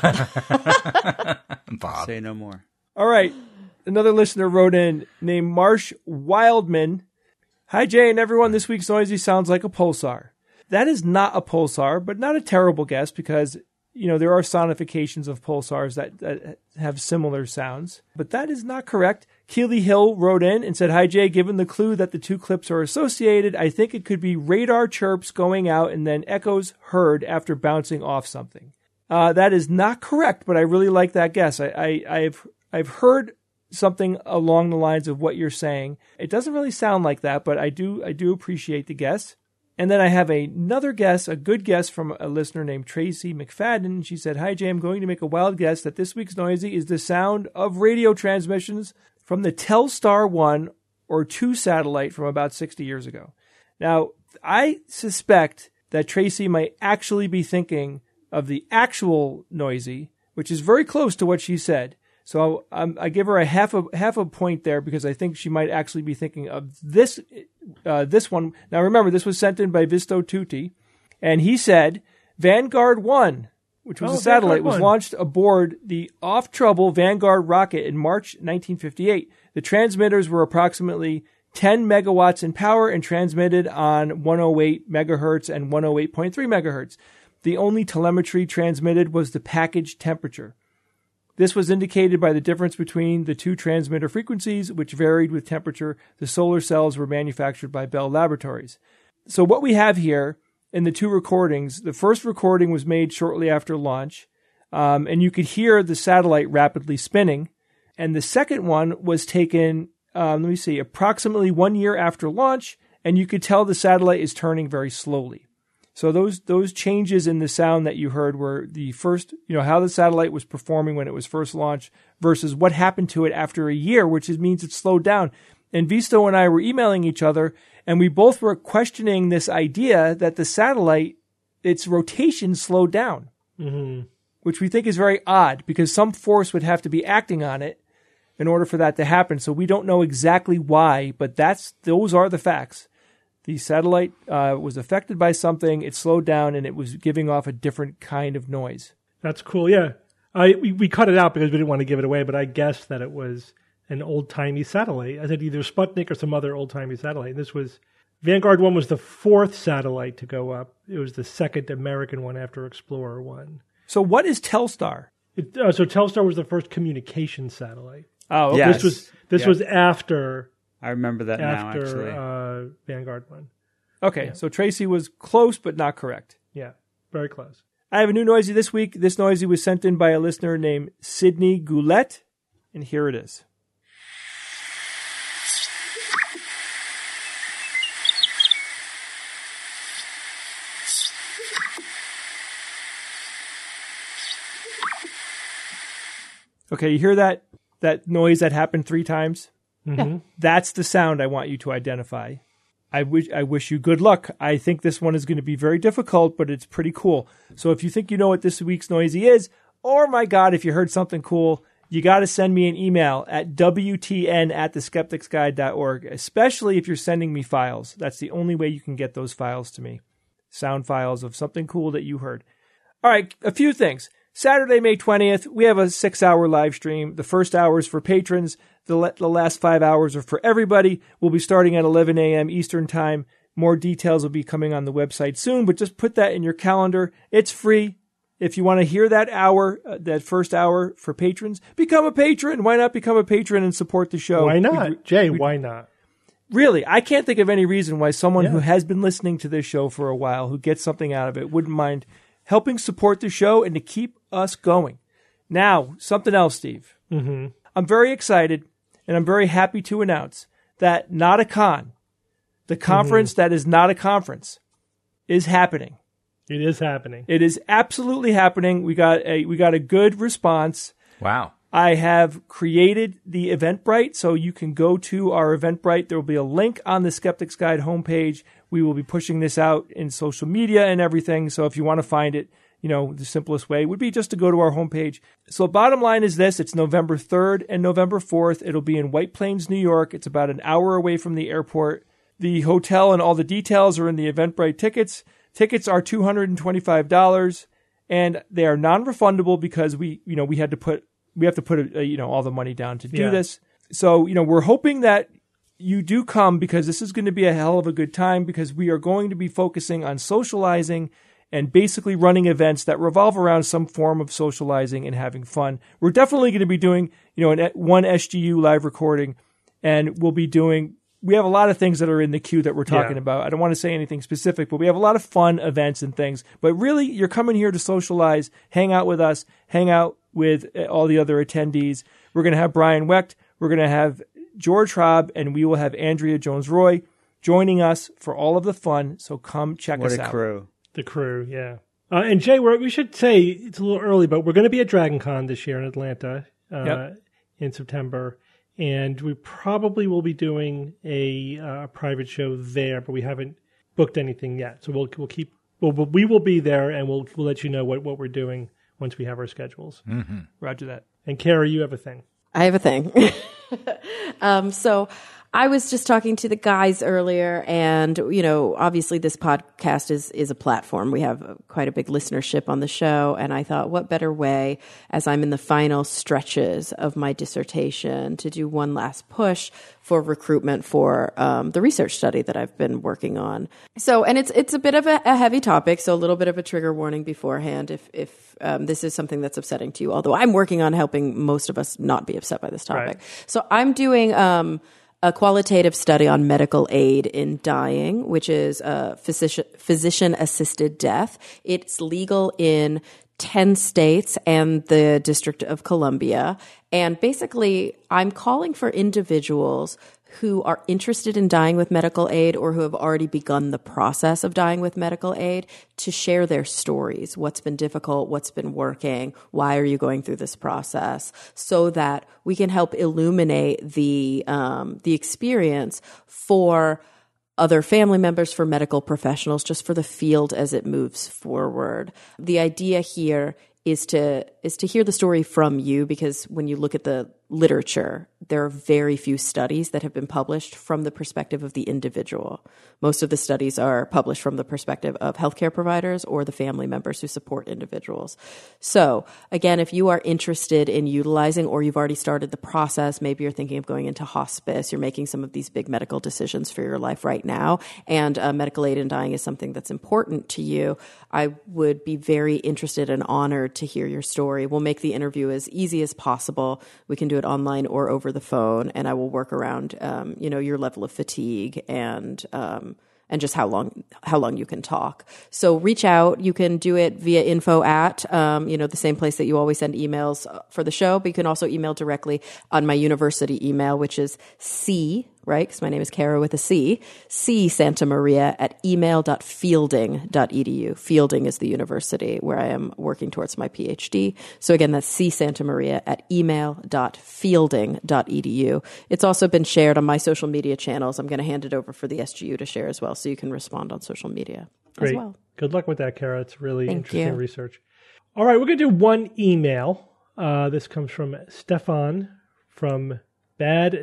Bob. Say no more. All right. Another listener wrote in named Marsh Wildman. "Hi, Jay and everyone. This week's noisy sounds like a pulsar." That is not a pulsar, but not a terrible guess because there are sonifications of pulsars that have similar sounds, but that is not correct. Keely Hill wrote in and said, "Hi, Jay, given the clue that the two clips are associated, I think it could be radar chirps going out and then echoes heard after bouncing off something." That is not correct, but I really like that guess. I've heard something along the lines of what you're saying. It doesn't really sound like that, but I do appreciate the guess. And then I have another guess, a good guess from a listener named Tracy McFadden. She said, "Hi, Jay, I'm going to make a wild guess that this week's Noisy is the sound of radio transmissions from the Telstar 1 or 2 satellite from about 60 years ago." Now, I suspect that Tracy might actually be thinking of the actual Noisy, which is very close to what she said. So I give her a half a point there because I think she might actually be thinking of this one. Now remember, this was sent in by Visto Tutti, and he said Vanguard 1, which was a satellite, was launched aboard the off-trouble Vanguard rocket in March 1958. The transmitters were approximately 10 megawatts in power and transmitted on 108 megahertz and 108.3 megahertz. The only telemetry transmitted was the package temperature. This was indicated by the difference between the two transmitter frequencies, which varied with temperature. The solar cells were manufactured by Bell Laboratories. So what we have here in the two recordings, the first recording was made shortly after launch, and you could hear the satellite rapidly spinning. And the second one was taken, approximately 1 year after launch, and you could tell the satellite is turning very slowly. So those changes in the sound that you heard were the first, how the satellite was performing when it was first launched versus what happened to it after a year, which means it slowed down. And Visto and I were emailing each other, and we both were questioning this idea that the satellite, its rotation slowed down, which we think is very odd because some force would have to be acting on it in order for that to happen. So we don't know exactly why, but those are the facts. The satellite was affected by something, it slowed down, and it was giving off a different kind of noise. That's cool, yeah. We cut it out because we didn't want to give it away, but I guessed that it was an old-timey satellite. I said either Sputnik or some other old-timey satellite. This was, Vanguard 1 was the 4th satellite to go up. It was the 2nd American one after Explorer 1. So what is Telstar? So Telstar was the first communication satellite. Oh, okay. Yes. This was after... I remember that now, actually. Vanguard 1. Okay, Yeah. So Tracy was close but not correct. Yeah, very close. I have a new Noisy this week. This Noisy was sent in by a listener named Sydney Goulet, and here it is. Okay, you hear that noise that happened 3 times? Mm-hmm. That's the sound I want you to identify. I wish you good luck. I think this one is going to be very difficult, but it's pretty cool. So if you think you know what this week's Noisy is, or my God, if you heard something cool, you got to send me an email at wtn@theskepticsguide.org, especially if you're sending me files. That's the only way you can get those files to me. Sound files of something cool that you heard. All right, a few things. Saturday, May 20th, we have a 6-hour live stream. The first hour is for patrons. The last 5 hours are for everybody. We'll be starting at 11 a.m. Eastern Time. More details will be coming on the website soon, but just put that in your calendar. It's free. If you want to hear that hour, that first hour for patrons, become a patron. Why not become a patron and support the show? Why not? Jay, why not? Really, I can't think of any reason why someone who has been listening to this show for a while, who gets something out of it, wouldn't mind helping support the show and to keep us going. Now, something else, Steve. Mm-hmm. I'm very excited, and I'm very happy to announce that Not a Con, the conference that is not a conference, is happening. It is happening. It is absolutely happening. We got a good response. Wow. I have created the Eventbrite, so you can go to our Eventbrite. There will be a link on the Skeptics Guide homepage. We will be pushing this out in social media and everything. So if you want to find it, the simplest way would be just to go to our homepage. So bottom line is this. It's November 3rd and November 4th. It'll be in White Plains, New York. It's about an hour away from the airport. The hotel and all the details are in the Eventbrite tickets. Tickets are $225, and they are non-refundable because we have to put all the money down to do this. So, we're hoping that you do come because this is going to be a hell of a good time because we are going to be focusing on socializing and basically running events that revolve around some form of socializing and having fun. We're definitely going to be doing, one SGU live recording, and we have a lot of things that are in the queue that we're talking about. I don't want to say anything specific, but we have a lot of fun events and things. But really, you're coming here to socialize, hang out with us, hang out with all the other attendees. We're going to have Brian Wecht. We're going to have George Hrab, and we will have Andrea Jones-Roy. joining us for all of the fun. So come check us out. What a crew. The crew, yeah. And Jay, we should say, it's a little early, but we're going to be at Dragon Con this year in Atlanta in September. And we probably will be doing a private show there, but we haven't booked anything yet. So we will be there, and we'll let you know what we're doing once we have our schedules. Mm-hmm. Roger that. And Kara, you have a thing. I have a thing. So I was just talking to the guys earlier, and, you know, obviously this podcast is a platform. We have quite a big listenership on the show, and I thought, what better way, as I'm in the final stretches of my dissertation, to do one last push for recruitment for the research study that I've been working on. So, and it's a bit of a heavy topic, so a little bit of a trigger warning beforehand if this is something that's upsetting to you, although I'm working on helping most of us not be upset by this topic. Right. So I'm doing a qualitative study on medical aid in dying, which is physician-assisted death. It's legal in 10 states and the District of Columbia. And basically, I'm calling for individuals who are interested in dying with medical aid or who have already begun the process of dying with medical aid to share their stories. What's been difficult? What's been working? Why are you going through this process? So that we can help illuminate the experience for other family members, for medical professionals, just for the field as it moves forward. The idea here is to hear the story from you, because when you look at the literature, there are very few studies that have been published from the perspective of the individual. Most of the studies are published from the perspective of healthcare providers or the family members who support individuals. So again, if you are interested in utilizing, or you've already started the process, maybe you're thinking of going into hospice, you're making some of these big medical decisions for your life right now, and medical aid in dying is something that's important to you, I would be very interested and honored to hear your story. We'll make the interview as easy as possible. We can do it online or over the phone, and I will work around, your level of fatigue and just how long you can talk. So reach out. You can do it via info at, the same place that you always send emails for the show, but you can also email directly on my university email, which is C, right? Because my name is Kara with a C Santamaria at email.fielding.edu. Fielding is the university where I am working towards my PhD. So again, that's C Santamaria at email.fielding.edu. It's also been shared on my social media channels. I'm going to hand it over for the SGU to share as well, so you can respond on social media as well. Good luck with that, Kara. It's really interesting research. All right, we're going to do one email. This comes from Stefan from Bad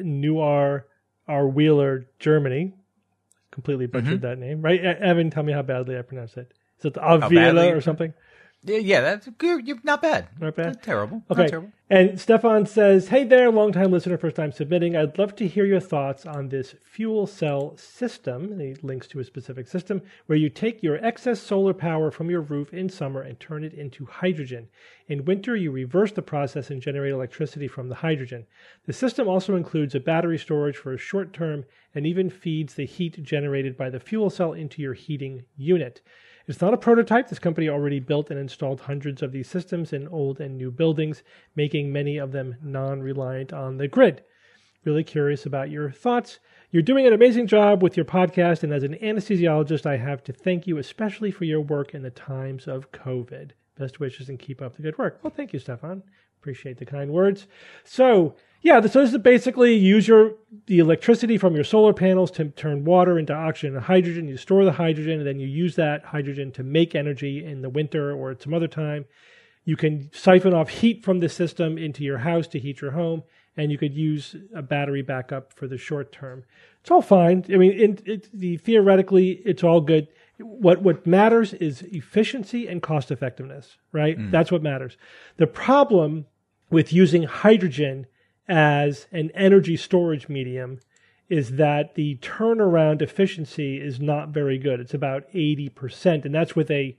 Neuahr, Germany. Completely butchered that name, right? Evan, tell me how badly I pronounce it. Is it Avila or something? Yeah, that's good. Not bad. Not bad. Not terrible. Okay. Not terrible. And Stefan says, "Hey there, long-time listener, first-time submitting. I'd love to hear your thoughts on this fuel cell system." And he links to a specific system where you take your excess solar power from your roof in summer and turn it into hydrogen. In winter, you reverse the process and generate electricity from the hydrogen. The system also includes a battery storage for a short term and even feeds the heat generated by the fuel cell into your heating unit. It's not a prototype. This company already built and installed hundreds of these systems in old and new buildings, making many of them non-reliant on the grid. Really curious about your thoughts. You're doing an amazing job with your podcast, and as an anesthesiologist, I have to thank you especially for your work in the times of COVID. Best wishes and keep up the good work. Well, thank you, Stefan. Appreciate the kind words. So this is basically use the electricity from your solar panels to turn water into oxygen and hydrogen. You store the hydrogen, and then you use that hydrogen to make energy in the winter or at some other time. You can siphon off heat from the system into your house to heat your home, and you could use a battery backup for the short term. It's all fine. I mean, theoretically, it's all good. What matters is efficiency and cost effectiveness, right? That's what matters. The problem with using hydrogen as an energy storage medium is that the turnaround efficiency is not very good. It's about 80%, and that's with an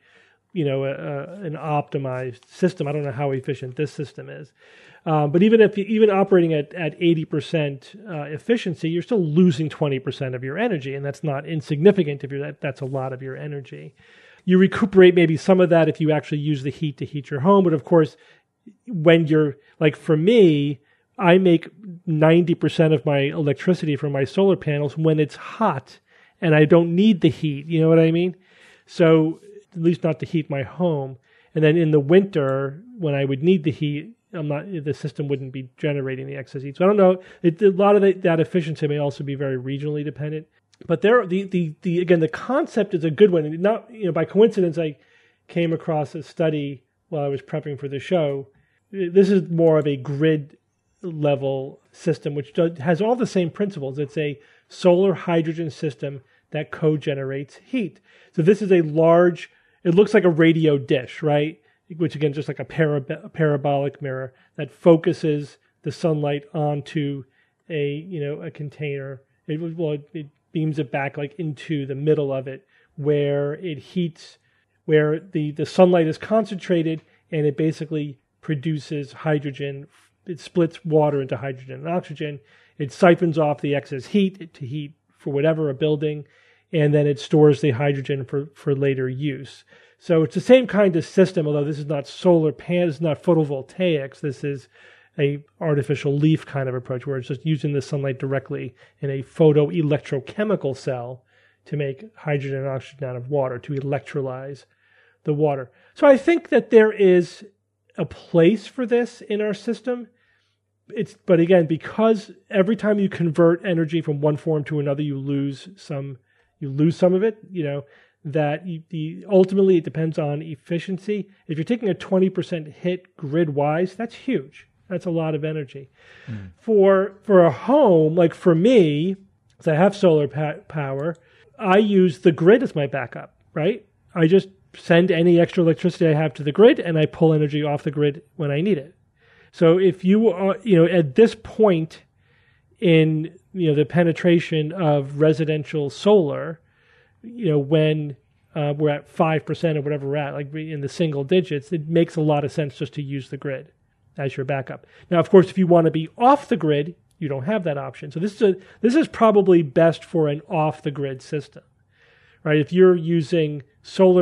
optimized system. I don't know how efficient this system is. But even operating at 80% efficiency, you're still losing 20% of your energy, and that's not insignificant. That's a lot of your energy. You recuperate maybe some of that if you actually use the heat to heat your home. But of course, when you're like for me, I make 90% of my electricity from my solar panels when it's hot, and I don't need the heat. You know what I mean? So at least not to heat my home. And then in the winter, when I would need the heat, the system wouldn't be generating the excess heat. So I don't know. A lot of that efficiency may also be very regionally dependent. But the concept is a good one. And not, by coincidence, I came across a study while I was prepping for the show. This is more of a grid level system, which has all the same principles. It's a solar hydrogen system that co-generates heat. So this is a large, it looks like a radio dish, right? Which again, just like a parabolic mirror that focuses the sunlight onto a container. It beams it back like into the middle of it, where it heats, where the sunlight is concentrated, and it basically produces hydrogen. It splits water into hydrogen and oxygen. It siphons off the excess heat to heat for whatever, a building, and then it stores the hydrogen for later use. So it's the same kind of system, although this is not solar panels, it's not photovoltaics. This is a artificial leaf kind of approach where it's just using the sunlight directly in a photoelectrochemical cell to make hydrogen and oxygen out of water, to electrolyze the water. So I think that there is a place for this in our system. But again, because every time you convert energy from one form to another, you lose some of it, that ultimately it depends on efficiency. If you're taking a 20% hit grid-wise, that's huge. That's a lot of energy. For a home, like for me, because I have solar power, I use the grid as my backup, right? I just send any extra electricity I have to the grid, and I pull energy off the grid when I need it. So if you are, at this point in, the penetration of residential solar, when we're at 5% or whatever we're at, like in the single digits, it makes a lot of sense just to use the grid as your backup. Now, of course, if you want to be off the grid, you don't have that option. So this is probably best for an off-the-grid system, right? If you're using solar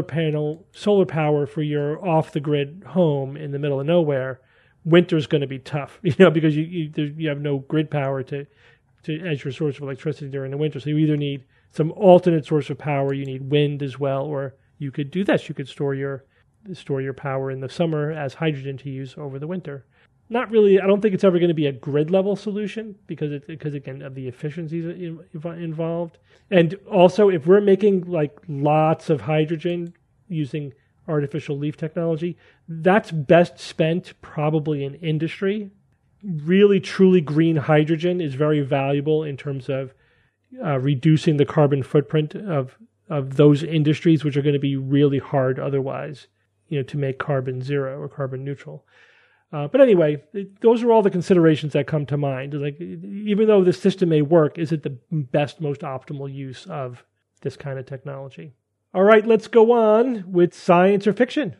power for your off-the-grid home in the middle of nowhere, winter's going to be tough, because you have no grid power to as your source of electricity during the winter. So you either need some alternate source of power, you need wind as well, or you could do this. You could store your power in the summer as hydrogen to use over the winter. Not really. I don't think it's ever going to be a grid level solution because again of the efficiencies involved. And also, if we're making like lots of hydrogen using artificial leaf technology, that's best spent probably in industry. Really, truly green hydrogen is very valuable in terms of reducing the carbon footprint of those industries, which are going to be really hard otherwise, to make carbon zero or carbon neutral. But anyway, those are all the considerations that come to mind. Like, even though this system may work, is it the best, most optimal use of this kind of technology? All right, let's go on with science or fiction.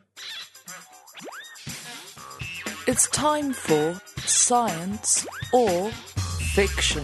It's time for science or fiction.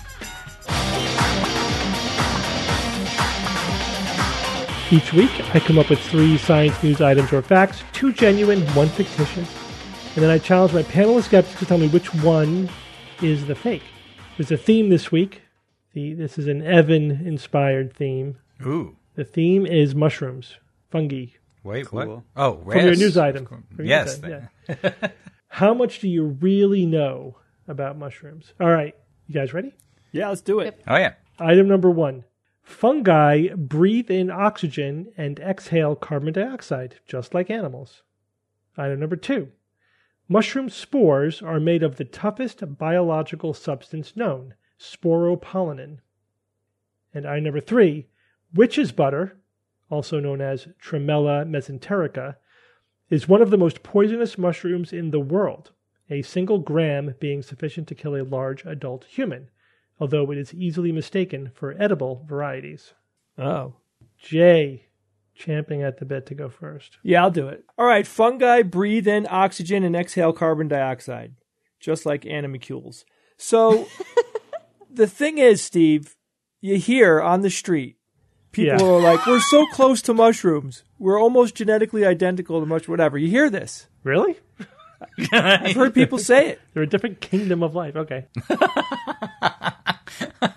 Each week, I come up with 3 science news items or facts, 2 genuine, 1 fictitious. And then I challenge my panelist skeptics to tell me which one is the fake. There's a theme this week. This is an Evan-inspired theme. Ooh. The theme is mushrooms, fungi. Wait, cool. what? Oh, from your news item. Yes. Yeah. How much do you really know about mushrooms? All right. You guys ready? Yeah, let's do it. Oh, yeah. Item number 1. Fungi breathe in oxygen and exhale carbon dioxide, just like animals. Item number 2. Mushroom spores are made of the toughest biological substance known, sporopollenin. And item number 3. Witch's butter, also known as Tremella mesenterica, is one of the most poisonous mushrooms in the world, a single gram being sufficient to kill a large adult human, although it is easily mistaken for edible varieties. Oh. Jay, champing at the bit to go first. Yeah, I'll do it. All right, fungi breathe in oxygen and exhale carbon dioxide, just like animalcules. So the thing is, Steve, you hear on the street, people are like, we're so close to mushrooms. We're almost genetically identical to mushrooms, whatever. You hear this. Really? I've heard people say it. They're a different kingdom of life. Okay.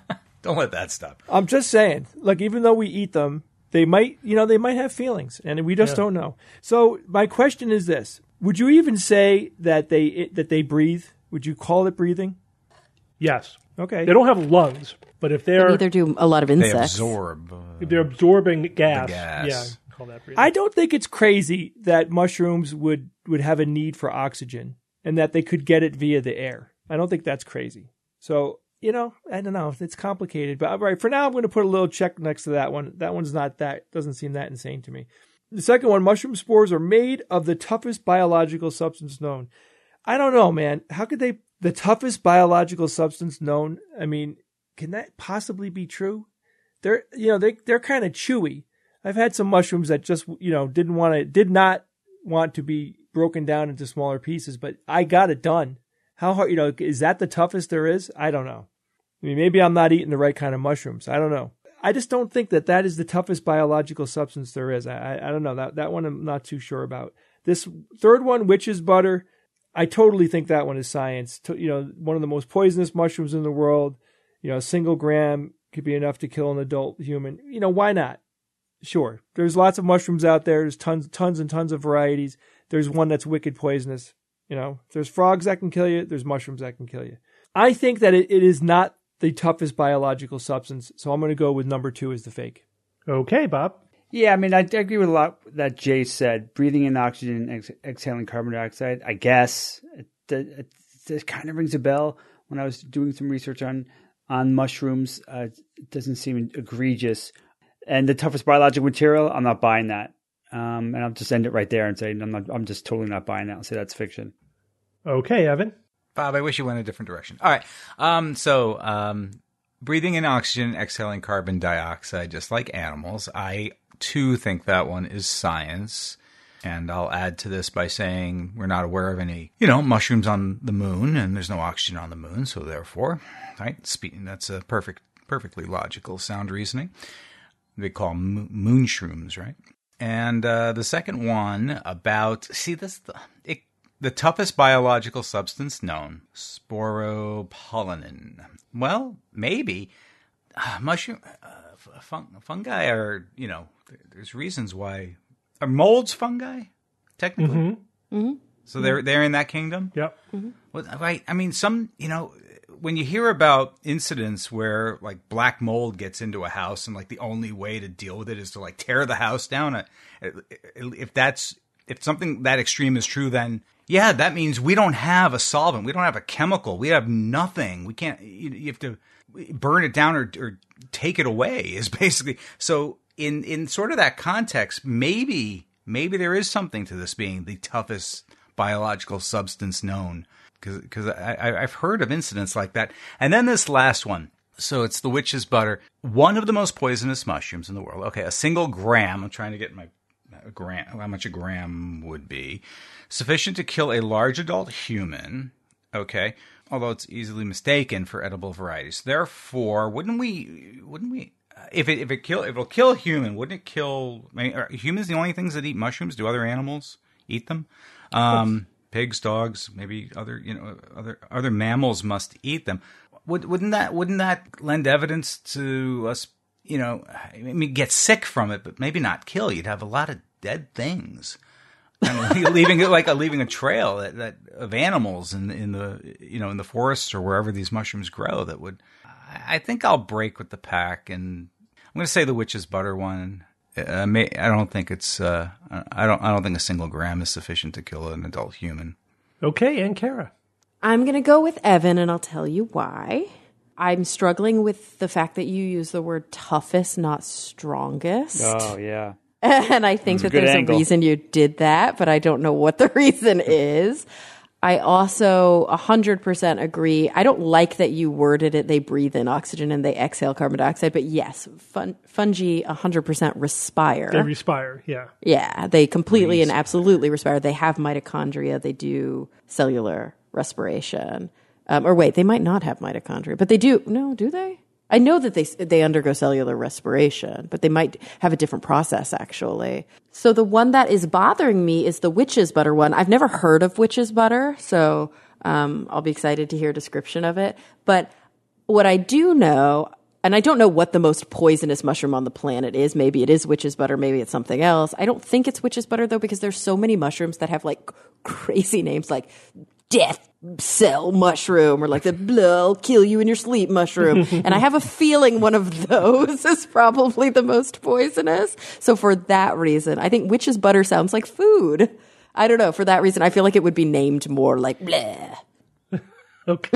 Don't let that stop. I'm just saying, look, even though we eat them, they might have feelings, and we just don't know. So my question is this: would you even say that they breathe? Would you call it breathing? Yes. Okay. They don't have lungs, but if They either do a lot of insects. They absorb. if they're absorbing gas, The gas. yeah, call that breathing. I don't think it's crazy that mushrooms would have a need for oxygen and that they could get it via the air. I don't think that's crazy. So, I don't know. It's complicated. But all right, for now, I'm going to put a little check next to that one. That one's doesn't seem that insane to me. The second one, mushroom spores are made of the toughest biological substance known. I don't know, man. How could the toughest biological substance known? I mean, can that possibly be true? They're kind of chewy. I've had some mushrooms that just, did not want to be broken down into smaller pieces, but I got it done. How hard, is that the toughest there is? I don't know. I mean, maybe I'm not eating the right kind of mushrooms. I don't know. I just don't think that is the toughest biological substance there is. I don't know. That one I'm not too sure about. This third one, witch's butter, I totally think that one is science. One of the most poisonous mushrooms in the world. A single gram could be enough to kill an adult human. Why not? Sure. There's lots of mushrooms out there. There's tons and tons of varieties. There's one that's wicked poisonous. There's frogs that can kill you. There's mushrooms that can kill you. I think that it is not the toughest biological substance. So I'm going to go with number 2 as the fake. Okay, Bob. Yeah, I mean, I agree with a lot that Jay said. Breathing in oxygen, exhaling carbon dioxide, I guess. It kind of rings a bell. When I was doing some research on mushrooms, it doesn't seem egregious. And the toughest biological material, I'm not buying that. And I'll just end it right there and say I'm just totally not buying that. I'll say that's fiction. Okay, Evan. Bob, I wish you went a different direction. All right. So breathing in oxygen, exhaling carbon dioxide, just like animals, I too think that one is science. And I'll add to this by saying we're not aware of any, mushrooms on the moon, and there's no oxygen on the moon. So therefore, right, that's a perfectly logical, sound reasoning. They call moon shrooms, right? And the second one about, the toughest biological substance known, sporopollenin. Well, maybe mushroom fungi are, there's reasons why. Are molds fungi, technically? Mm-hmm. Mm-hmm. So they're in that kingdom? Yep. Mm-hmm. Well, right. I mean, when you hear about incidents where like black mold gets into a house and like the only way to deal with it is to like tear the house down, if something that extreme is true, then yeah, that means we don't have a solvent, we don't have a chemical, we have nothing. We can't. You have to burn it down or take it away. Is basically so. In sort of that context, maybe there is something to this being the toughest biological substance known. Because I've heard of incidents like that. And then this last one. So it's the witch's butter. One of the most poisonous mushrooms in the world. Okay, a single gram. I'm trying to get my gram, how much a gram would be. Sufficient to kill a large adult human. Okay, although it's easily mistaken for edible varieties. Therefore, wouldn't we? If it'll kill a human, wouldn't it kill? I mean, are humans the only things that eat mushrooms? Do other animals eat them? Pigs, dogs, maybe other mammals must eat them. Wouldn't that lend evidence to us? Get sick from it, but maybe not kill. You'd have a lot of dead things, and leaving a trail that of animals in the forests or wherever these mushrooms grow. That would. I think I'll break with the pack, and I'm going to say the witch's butter one. I don't think it's. I don't think a single gram is sufficient to kill an adult human. Okay, and Kara. I'm going to go with Evan, and I'll tell you why. I'm struggling with the fact that you use the word toughest, not strongest. Oh yeah, and I think that there's a reason you did that, but I don't know what the reason is. I also 100% agree. I don't like that you worded it. They breathe in oxygen and they exhale carbon dioxide. But yes, fungi 100% respire. They respire, yeah. Yeah, they completely and absolutely respire. They have mitochondria. They do cellular respiration. Or wait, they might not have mitochondria, but they do. No, do they? I know that they undergo cellular respiration, but they might have a different process, actually. So the one that is bothering me is the witch's butter one. I've never heard of witch's butter, so I'll be excited to hear a description of it. But what I do know, and I don't know what the most poisonous mushroom on the planet is. Maybe it is witch's butter. Maybe it's something else. I don't think it's witch's butter, though, because there's so many mushrooms that have like crazy names like death cell mushroom or like the blow kill you in your sleep mushroom. And I have a feeling one of those is probably the most poisonous. So for that reason, I think witch's butter sounds like food. I don't know. For that reason, I feel like it would be named more like bleh. Okay.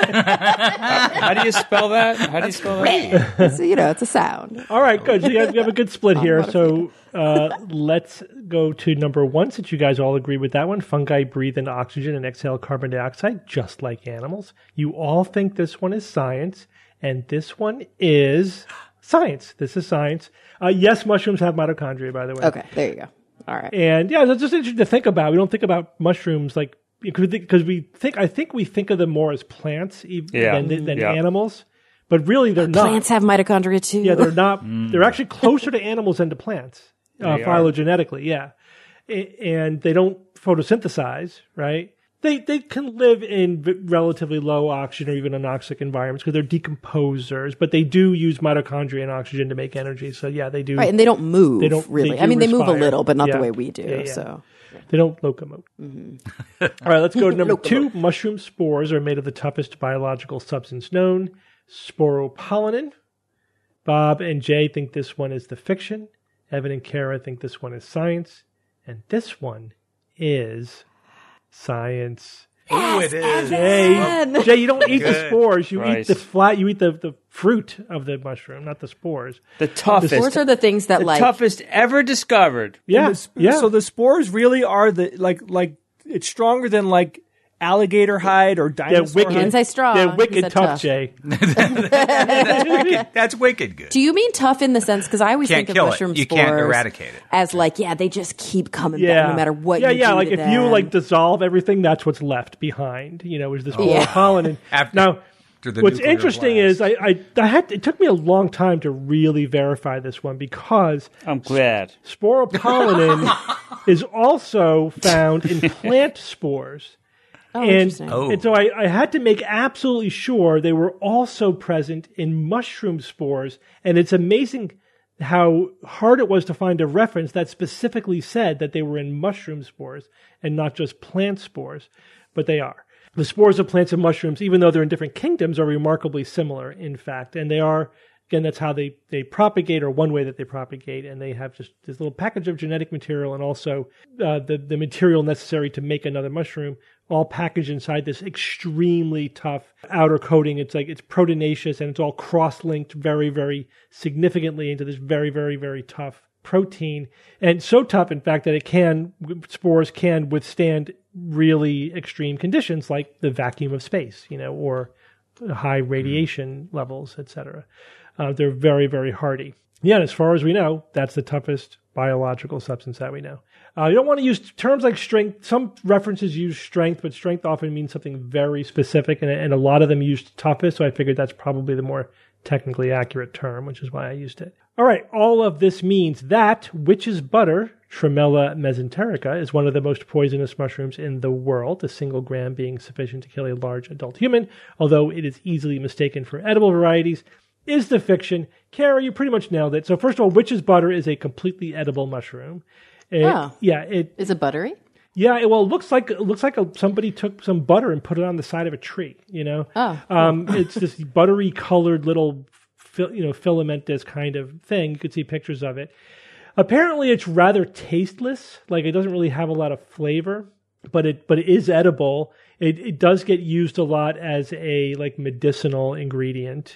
How do you spell that? How do you spell that? So, it's a sound. All right, good. So you have a good split here. So let's go to number 1, since you guys all agree with that one. Fungi breathe in oxygen and exhale carbon dioxide, just like animals. You all think this one is science, and this one is science. This is science. Yes, mushrooms have mitochondria, by the way. Okay, there you go. All right. And yeah, that's just interesting to think about. We don't think about mushrooms like, because I think we think of them more as plants than animals, but really they're not. Plants have mitochondria too. Yeah, they're not. They're actually closer to animals than to plants, phylogenetically. Yeah, and they don't photosynthesize, right? They can live in relatively low oxygen or even anoxic environments because they're decomposers, but they do use mitochondria and oxygen to make energy. So yeah, they do. Right, and they don't move. They don't really. They move a little, but not the way we do. Yeah. So. They don't locomote. Mm-hmm. All right, let's go to number 2. Mushroom spores are made of the toughest biological substance known, sporopollenin. Bob and Jay think this one is the fiction. Evan and Kara think this one is science. And this one is science. Oh, it is. Jay, you don't eat the spores. You eat the flat. You eat the fruit of the mushroom, not the spores. The toughest. The spores are the things that the toughest ever discovered. Yeah, So the spores really are the like it's stronger than like alligator hide or dinosaur hide. Didn't say strong. They're wicked tough, Jay. That's wicked good. Do you mean tough in the sense, because I always think of mushroom spores, you can't eradicate it, as like, they just keep coming back no matter what you do like to if them. you like dissolve everything, that's what's left behind, is this pollen. Now, what's interesting is it took me a long time to really verify this one, because I'm glad sporopollenin is also found in plant spores. And so I had to make absolutely sure they were also present in mushroom spores. And it's amazing how hard it was to find a reference that specifically said that they were in mushroom spores and not just plant spores. But they are. The spores of plants and mushrooms, even though they're in different kingdoms, are remarkably similar, in fact. And they are, again, that's how they propagate, or one way that they propagate. And they have just this little package of genetic material and also the material necessary to make another mushroom, all packaged inside this extremely tough outer coating. It's proteinaceous, and it's all cross-linked very, very significantly into this very, very, very tough protein. And so tough, in fact, that spores can withstand really extreme conditions like the vacuum of space, or high radiation levels, etc. They're very, very hardy. Yeah, and as far as we know, that's the toughest biological substance that we know. You don't want to use terms like strength. Some references use strength, but strength often means something very specific, and a lot of them used toughest, so I figured that's probably the more technically accurate term, which is why I used it. All right, all of this means that witch's butter, Tremella mesenterica, is one of the most poisonous mushrooms in the world, a single gram being sufficient to kill a large adult human, although it is easily mistaken for edible varieties. Is the fiction. Kara, you pretty much nailed it. So first of all, witch's butter is a completely edible mushroom. Is it buttery? Yeah, it looks like somebody took some butter and put it on the side of a tree. It's this buttery colored little, filamentous kind of thing. You could see pictures of it. Apparently, it's rather tasteless. Like, it doesn't really have a lot of flavor, but it is edible. It does get used a lot as a medicinal ingredient.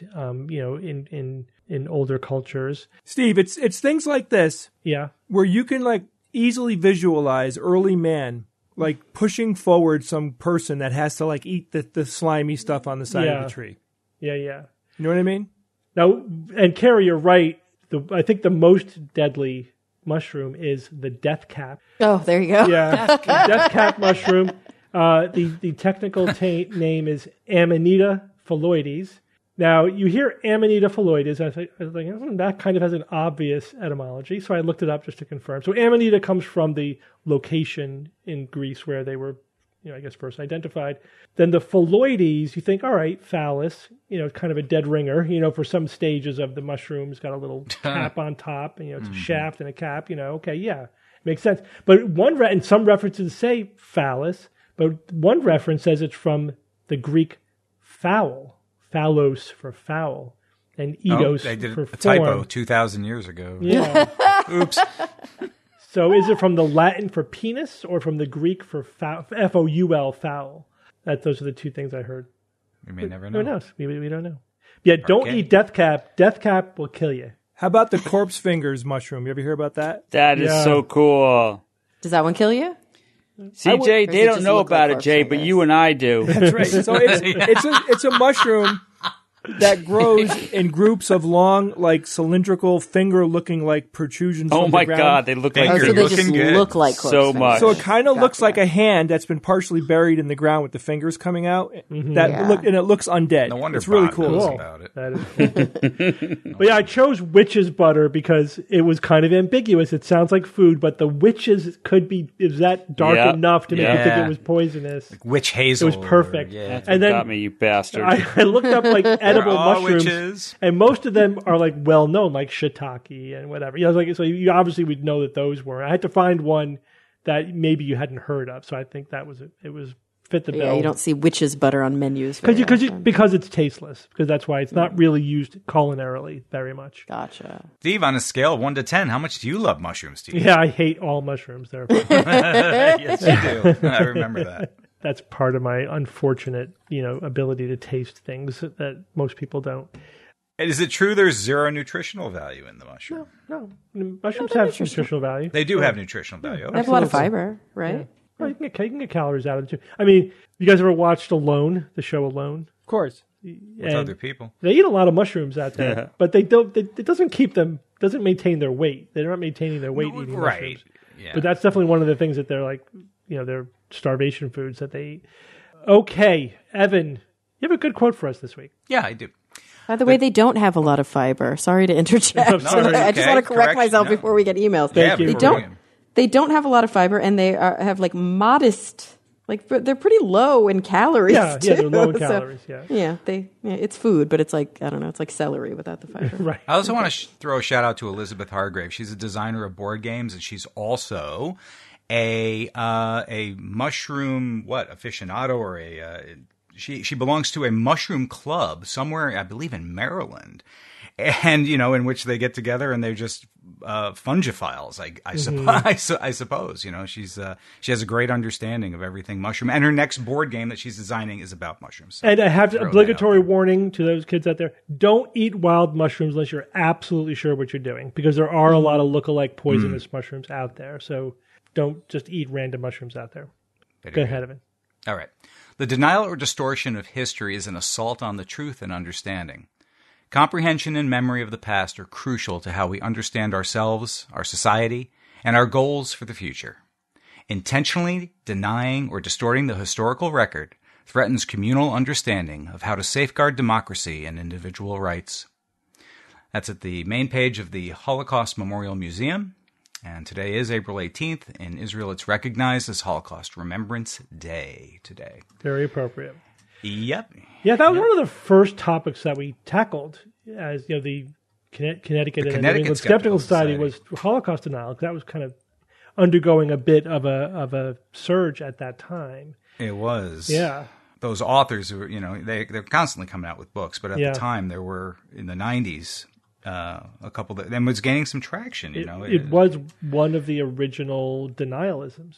In older cultures. Steve, it's things like this. Yeah, where you can easily visualize early man pushing forward some person that has to eat the slimy stuff on the side of the tree. Yeah. You know what I mean? Now, and Carrie, you're right. I think the most deadly mushroom is the death cap. Oh, there you go. Yeah, death cap mushroom. The technical name is Amanita phalloides. Now, you hear Amanita phalloides, and I was like, that kind of has an obvious etymology, so I looked it up just to confirm. So Amanita comes from the location in Greece where they were I guess first identified. Then the phalloides, you think, all right, phallus, kind of a dead ringer, for some stages of the mushroom. It's got a little cap on top, and, it's a shaft and a cap, okay, yeah, makes sense. But and some references say phallus, but one reference says it's from the Greek fowl, phallos for fowl, and eidos they did for a form. typo 2,000 years ago. Yeah. Oops. So is it from the Latin for penis or from the Greek for foul, fowl? Those are the two things I heard. We may never know. Who knows? We don't know. Yeah, don't eat death cap. Death cap will kill you. How about the corpse fingers mushroom? You ever hear about that? That is so cool. Does that one kill you? CJ, they don't know about it, Jay, but you and I do. That's right. So it's a mushroom that grows in groups of long, like cylindrical, finger-looking like protrusions. Oh from my the ground. God, they look like So they just looking good. look like corpse So fingers. much. So it kind of Gotcha. looks like a hand that's been partially buried in the ground with the fingers coming out. And it looks undead. No wonder it's really Bob cool. knows Cool. about it. That is cool. But yeah, I chose witch's butter because it was kind of ambiguous. It sounds like food, but the witches is that dark Yeah. enough to make you think Yeah. it was poisonous? Witch hazel. It was perfect. Yeah. That's And what then got me, you bastard. I looked up like edible We're all mushrooms, witches. and most of them are like well known, like shiitake and whatever. So you obviously would know that those were. I had to find one that maybe you hadn't heard of. So I think that was it. Was fit the bill. Yeah, you don't see witch's butter on menus very often. because it's tasteless. Because that's why it's not really used culinarily very much. Gotcha. Steve, on a scale of 1 to 10, how much do you love mushrooms, Steve? Yeah, I hate all mushrooms. Therefore, Yes, you do. I remember that. that's part of my unfortunate, ability to taste things that most people don't. Is it true there's zero nutritional value in the mushroom? No, mushrooms have nutritional value. They do have nutritional value. They have a lot of fiber, right? Well, you can get calories out of it too. I mean, you guys ever watched Alone, the show Alone? Of course. With other people. They eat a lot of mushrooms out there, but they don't. It doesn't keep them. Doesn't maintain their weight. They're not maintaining their weight eating Right. mushrooms. Yeah. But that's definitely one of the things that they're like. They're starvation foods that they eat. Okay, Evan, you have a good quote for us this week. Yeah, I do. By the way, they don't have a lot of fiber. Sorry to interject. I'm sorry. I just Okay, want to correct correction, myself no. before we get emails. Yeah, you. They before we don't. get- They don't have a lot of fiber, and they have like modest. Like they're pretty low in calories. Yeah, too. they're low in So, calories. Yeah, it's food, but it's like I don't know. It's like celery without the fiber. right. I also want to throw a shout out to Elizabeth Hargrave. She's a designer of board games, and she's also a mushroom aficionado or she belongs to a mushroom club somewhere, I believe, in Maryland, and in which they get together and they're just fungophiles. I suppose. She has a great understanding of everything mushroom, and her next board game that she's designing is about mushrooms. So And I have throw that obligatory out there. warning to those kids out there: don't eat wild mushrooms unless you're absolutely sure what you're doing, because there are a lot of lookalike poisonous mushrooms out there. So don't just eat random mushrooms out there. Go ahead of it. All right. The denial or distortion of history is an assault on the truth and understanding. Comprehension and memory of the past are crucial to how we understand ourselves, our society, and our goals for the future. Intentionally denying or distorting the historical record threatens communal understanding of how to safeguard democracy and individual rights. That's at the main page of the Holocaust Memorial Museum. And today is April 18th. In Israel, it's recognized as Holocaust Remembrance Day today. Very appropriate. Yep. Yeah, that was one of the first topics that we tackled as the Connecticut and New England Skeptical Society was Holocaust denial. That was kind of undergoing a bit of a surge at that time. It was. Yeah. Those authors were, they're constantly coming out with books, but at the time there were in the 90s a couple that and was gaining some traction. It was one of the original denialisms.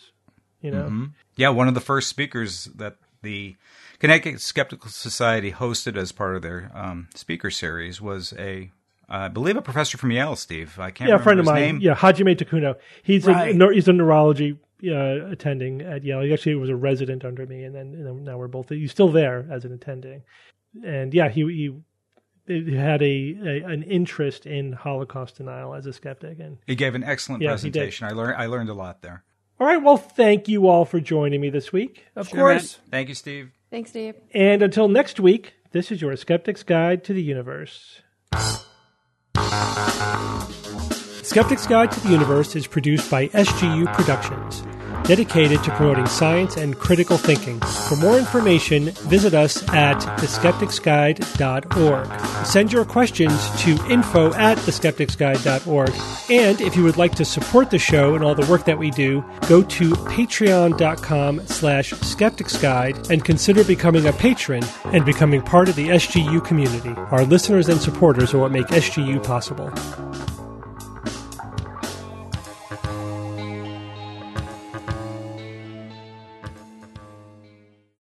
Yeah, one of the first speakers that the Connecticut Skeptical Society hosted as part of their speaker series was I believe a professor from Yale, Steve. I can't remember a friend of his mine. name. Yeah, Hajime Takuno. He's Right. he's a neurology attending at Yale. He actually was a resident under me, and then now we're both. He's still there as an attending, and yeah, he had an interest in Holocaust denial as a skeptic, and He gave an excellent Yeah, he did. presentation. I learned a lot there. all right. Well, thank you all for joining me this week. Of course. Thank you, Steve. Thanks, Dave. And until next week, this is your Skeptic's Guide to the Universe. Skeptic's Guide to the Universe is produced by SGU Productions. dedicated to promoting science and critical thinking. For more information, visit us at theskepticsguide.org. Send your questions to info@theskepticsguide.org. And if you would like to support the show and all the work that we do, go to patreon.com/skepticsguide and consider becoming a patron and becoming part of the SGU community. Our listeners and supporters are what make SGU possible.